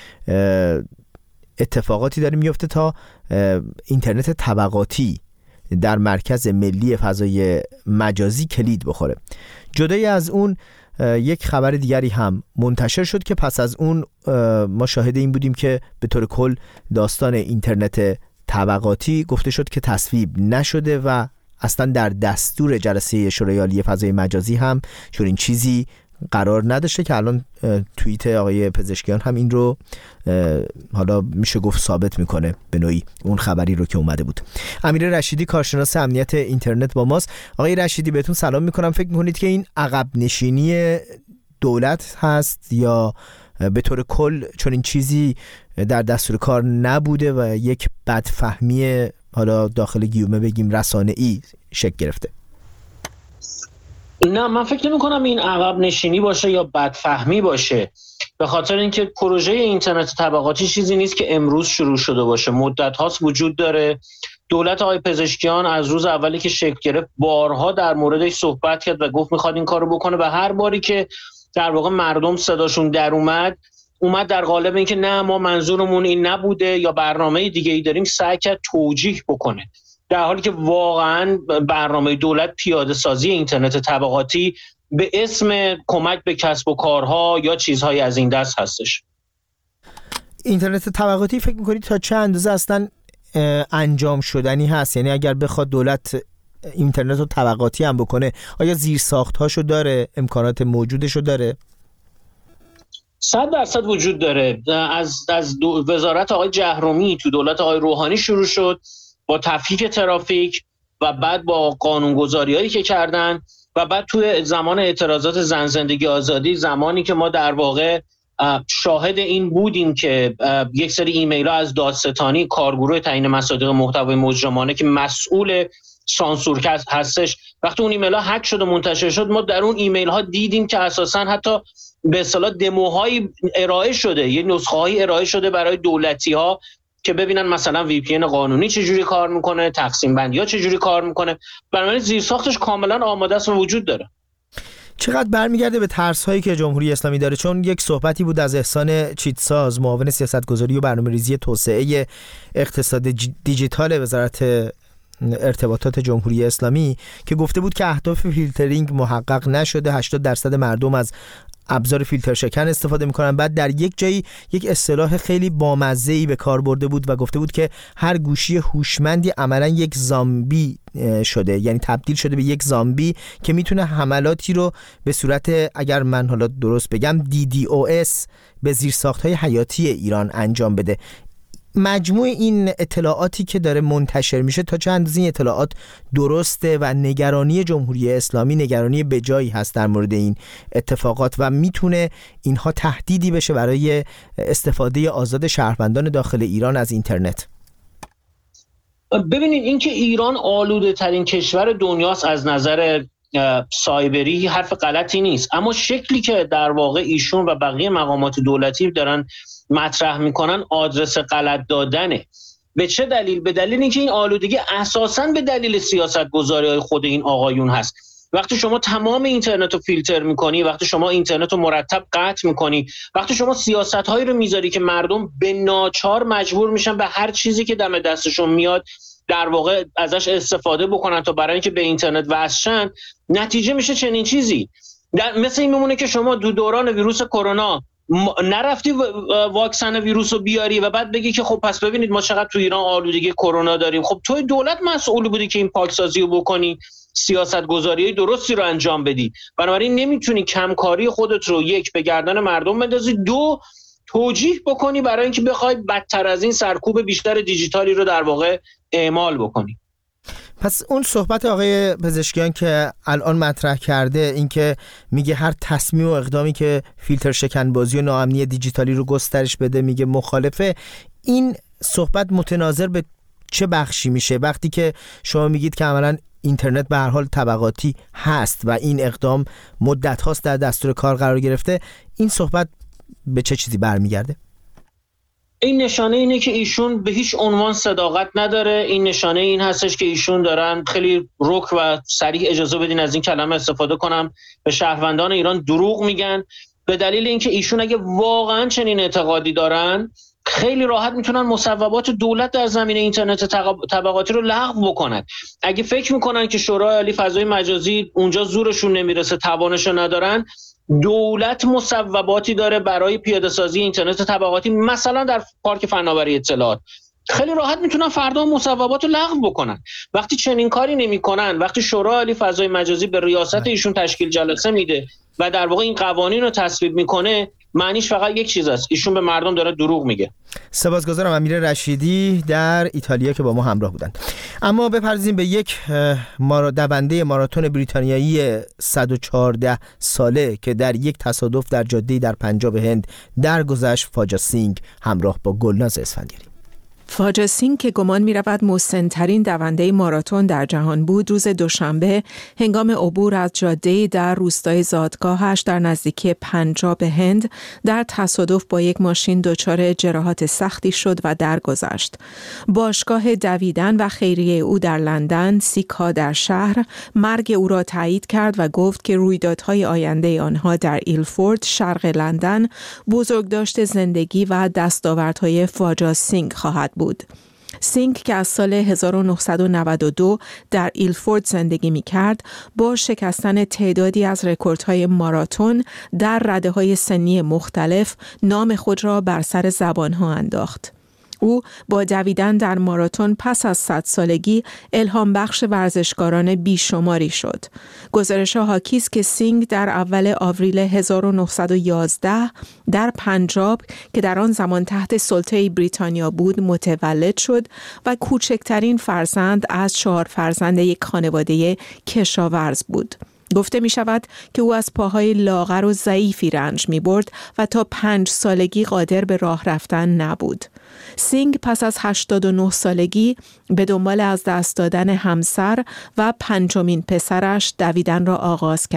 اتفاقاتی داره میفته تا اینترنت طبقاتی در مرکز ملی فضای مجازی کلید بخوره. جدای از اون یک خبر دیگری هم منتشر شد که پس از اون ما شاهد این بودیم که به طور کل داستان اینترنت طبقاتی گفته شد که تصویب نشده و اصلا در دستور جلسه شورای عالی فضای مجازی هم چنین چیزی قرار نداشته که الان توییت آقای پزشکیان هم این رو حالا میشه گفت ثابت میکنه به نوعی اون خبری رو که اومده بود. امیر رشیدی کارشناس امنیت اینترنت با ماست. آقای رشیدی بهتون سلام میکنم. فکر میکنید که این عقب نشینی دولت هست یا به طور کل چون این چیزی در دستور کار نبوده و یک بدفهمی حالا داخل گیومه بگیم رسانه‌ای شکل گرفته؟ نه، من فکر نمی کنم این عقب نشینی باشه یا بدفهمی باشه، به خاطر اینکه پروژه اینترنت طبقاتی چیزی نیست که امروز شروع شده باشه، مدت هاست وجود داره. دولت آقای پزشکیان از روز اولی که شکل گرفت بارها در موردش صحبت کرد و گفت میخواد این کارو بکنه و هر باری که در واقع مردم صداشون در اومد اومد در قالب اینکه نه ما منظورمون این نبوده یا برنامه دیگه ای داریم، سعی کرد توجیه بکنه، در حالی که واقعا برنامه دولت پیاده سازی اینترنت طبقاتی به اسم کمک به کسب و کارها یا چیزهای از این دست هستش. اینترنت طبقاتی فکر می‌کنید تا چه اندازه اصلا انجام شدنی هست؟ یعنی اگر بخواد دولت اینترنت رو طبقاتی هم بکنه آیا زیرساخت‌هاشو داره، امکانات موجودشو داره؟ صد درصد وجود داره. از از وزارت آقای جهرومی تو دولت آقای روحانی شروع شد با تفکیک ترافیک و بعد با قانونگذاری‌هایی که کردن و بعد توی زمان اعتراضات زن زندگی آزادی، زمانی که ما در واقع شاهد این بودیم که یک سری ایمیل‌ها از دادستانی کارگروه تعیین مصادیق محتوای مجرمانه که مسئول سانسور هستش، وقتی اون ایمیل‌ها هک شد و منتشر شد ما در اون ایمیل‌ها دیدیم که اساساً حتی به اصطلاح دموهایی ارائه شده، یه نسخه‌هایی ارائه شده برای دولتی‌ها که ببینن مثلا وی پی ان قانونی چجوری کار میکنه، تقسیم بندی ها چجوری کار میکنه. بنابراین زیرساختش کاملا آماده است و وجود داره. چقدر برمیگرده به ترس هایی که جمهوری اسلامی داره؟ چون یک صحبتی بود از احسان چیتساز، معاون سیاستگذاری و برنامه‌ریزی توسعه اقتصاد دیجیتال وزارت ارتباطات جمهوری اسلامی که گفته بود که اهداف فیلترینگ محقق نشده، هشتاد درصد مردم از ابزار فیلتر شکن استفاده میکنن. بعد در یک جایی یک اصطلاح خیلی بامزه‌ای به کار برده بود و گفته بود که هر گوشی هوشمندی عملا یک زامبی شده، یعنی تبدیل شده به یک زامبی که میتونه حملاتی رو به صورت، اگر من حالا درست بگم، دی دی او اس به زیرساخت‌های حیاتی ایران انجام بده. مجموع این اطلاعاتی که داره منتشر میشه تا چه اندازه این اطلاعات درسته و نگرانی جمهوری اسلامی نگرانی بجایی هست در مورد این اتفاقات و میتونه اینها تهدیدی بشه برای استفاده آزاد شهروندان داخل ایران از اینترنت؟ ببینید، اینکه ایران آلوده ترین کشور دنیاست از نظر سایبری حرف غلطی نیست، اما شکلی که در واقع ایشون و بقیه مقامات دولتی دارن مطرح میکنن آدرس غلط دادنه. به چه دلیل؟ به دلیل اینکه این آلودگی اساساً به دلیل سیاست‌گذاری‌های خود این آقایون هست. وقتی شما تمام اینترنت رو فیلتر میکنی، وقتی شما اینترنت رو مرتب قطع میکنی، وقتی شما سیاست‌هایی رو میذاری که مردم به ناچار مجبور میشن به هر چیزی که دم دستشون میاد در واقع ازش استفاده بکنن تا برای اینکه به اینترنت وصل شن، نتیجه میشه چنین چیزی. در مثل این میمونه که شما دو دوران ویروس کرونا نرفتی واکسن ویروس رو بیاری و بعد بگی که خب پس ببینید ما چقدر تو ایران آلودگی کرونا داریم. خب توی دولت مسئول بودی که این پاکسازی رو بکنی، سیاست گذاری درستی رو انجام بدی. بنابراین نمیتونی کمکاری خودت رو یک به گردن مردم بندازی، دو توجیه بکنی برای اینکه بخوای بدتر از این سرکوب بیشتر دیجیتالی رو در واقع اعمال بکنی. پس اون صحبت آقای پزشکیان که الان مطرح کرده، این که میگه هر تصمیم و اقدامی که فیلتر شکن بازی و ناامنی دیجیتالی رو گسترش بده میگه مخالفه، این صحبت متناظر به چه بخشی میشه وقتی که شما میگید که عملاً اینترنت به هر حال طبقاتی هست و این اقدام مدت هاست در دستور کار قرار گرفته؟ این صحبت به چه چیزی برمیگرده؟ این نشانه اینه که ایشون به هیچ عنوان صداقت نداره. این نشانه این هستش که ایشون دارن خیلی رک و صریح، اجازه بدین از این کلمه استفاده کنم، به شهروندان ایران دروغ میگن. به دلیل اینکه ایشون اگه واقعا چنین اعتقادی دارن خیلی راحت میتونن مصوبات دولت در زمینه اینترنت طبقاتی رو لغو بکنن. اگه فکر میکنن که شورای عالی فضای مجازی اونجا زورشون نمیرسه، توانشو ندارن، دولت مصوباتی داره برای پیاده سازی اینترنت طبقاتی، مثلا در پارک فناوری اطلاعات. خیلی راحت میتونن فردا مصوبات رو لغو بکنن. وقتی چنین کاری نمیکنن، وقتی شورای عالی فضای مجازی به ریاست ایشون تشکیل جلسه میده و در واقع این قوانین رو تصویب میکنه، معنیش فقط یک چیز است، ایشون به مردم داره دروغ میگه. سپاسگزارم امیر رشیدی در ایتالیا که با ما همراه بودند. اما بپردازیم به یک مارا دونده ماراتون بریتانیایی صد و چهارده ساله که در یک تصادف در جاده‌ای در پنجاب هند درگذشت، فاجا سینگ، همراه با گلناز اسفندیاری. فاجا سینگ که گمان می رود مسن‌ترین دونده ماراتون در جهان بود، روز دوشنبه هنگام عبور از جاده‌ای در روستای زادگاهش در نزدیکی پنجاب هند در تصادف با یک ماشین دچار جراحات سختی شد و درگذشت. باشگاه دویدن و خیریه او در لندن، سیکا در شهر، مرگ او را تایید کرد و گفت که رویدادهای آینده آنها در ایلفورد، شرق لندن، بزرگداشت زندگی و دستاوردهای فاجا سینگ خواهد بود. بود. سینگ که از سال هزار و نهصد و نود و دو در ایلفورد زندگی می کرد، با شکستن تعدادی از رکوردهای ماراتون در رده‌های سنی مختلف نام خود را بر سر زبانها انداخت. او با دویدن در ماراتون پس از صد سالگی الهام بخش ورزشکاران بیشماری شد. گزارش‌ها حاکی است که سینگ در اول آوریل هزار و نهصد و یازده در پنجاب که در آن زمان تحت سلطه بریتانیا بود متولد شد و کوچکترین فرزند از چهار فرزند یک خانواده کشاورز بود. گفته می شود که او از پاهای لاغر و ضعیفی رنج می برد و تا پنج سالگی قادر به راه رفتن نبود. سینگ پس از هشتاد و نه سالگی به دنبال از دست دادن همسر و پنجمین پسرش دویدن را آغاز کرد.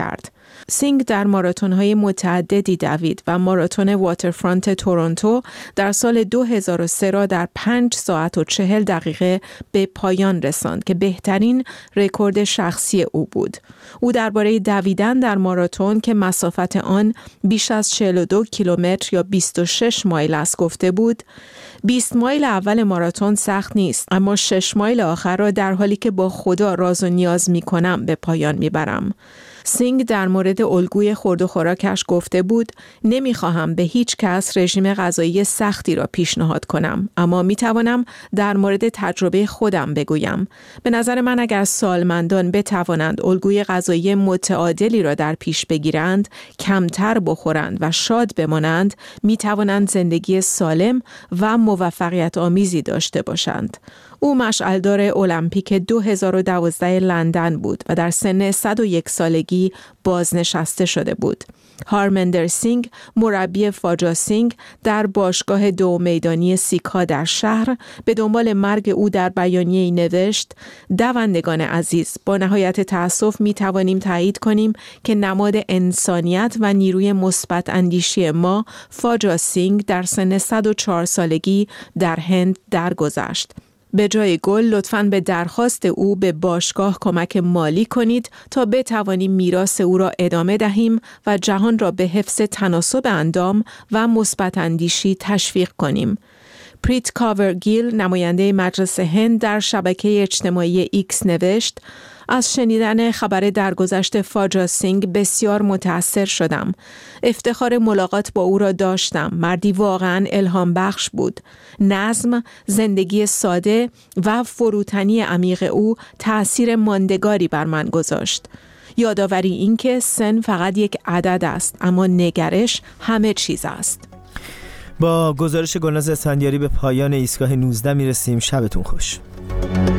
سینگ در ماراتون‌های متعددی دوید و ماراتون واترفرانت تورنتو در سال دو هزار و سه را در پنج ساعت و چهل دقیقه به پایان رساند که بهترین رکورد شخصی او بود. او درباره دویدن در ماراتون که مسافت آن بیش از چهل و دو کیلومتر یا بیست و شش مایل است گفته بود: بیست مایل اول ماراتون سخت نیست، اما شش مایل آخر را در حالی که با خدا راز و نیاز می کنم به پایان می برم. سینگ در مورد الگوی خورد و خوراکش گفته بود: نمیخواهم به هیچ کس رژیم غذایی سختی را پیشنهاد کنم، اما میتوانم در مورد تجربه خودم بگویم. به نظر من اگر سالمندان بتوانند الگوی غذایی متعادلی را در پیش بگیرند، کمتر بخورند و شاد بمانند، میتوانند زندگی سالم و موفقیت آمیزی داشته باشند. او مشعلدار المپیک دو هزار و دوازده لندن بود و در سن صد و یک سالگی بازنشسته شده بود. هارمندر سینگ، مربی فاجا سینگ، در باشگاه دو میدانی سیکا در شهر به دنبال مرگ او در بیانیه‌ای نوشت: دوندگان عزیز، با نهایت تأسف می توانیم تایید کنیم که نماد انسانیت و نیروی مثبت اندیشی ما، فاجا سینگ، در سن صد و چهار سالگی در هند درگذشت. به جای گل لطفاً به درخواست او به باشگاه کمک مالی کنید تا بتوانیم میراث او را ادامه دهیم و جهان را به حفظ تناسب اندام و مثبت اندیشی تشویق کنیم. پریت کاورگیل، نماینده مجلس هند، در شبکه اجتماعی ایکس نوشت: از شنیدن خبر درگذشت فاجا سینگ بسیار متأثر شدم. افتخار ملاقات با او را داشتم. مردی واقعاً الهام بخش بود. نظم، زندگی ساده و فروتنی عمیق او تأثیر ماندگاری بر من گذاشت. یادآوری این که سن فقط یک عدد است، اما نگرش همه چیز است. با گزارش گلناز اسفندیاری به پایان ایستگاه نوزده میرسیم. شبتون خوش.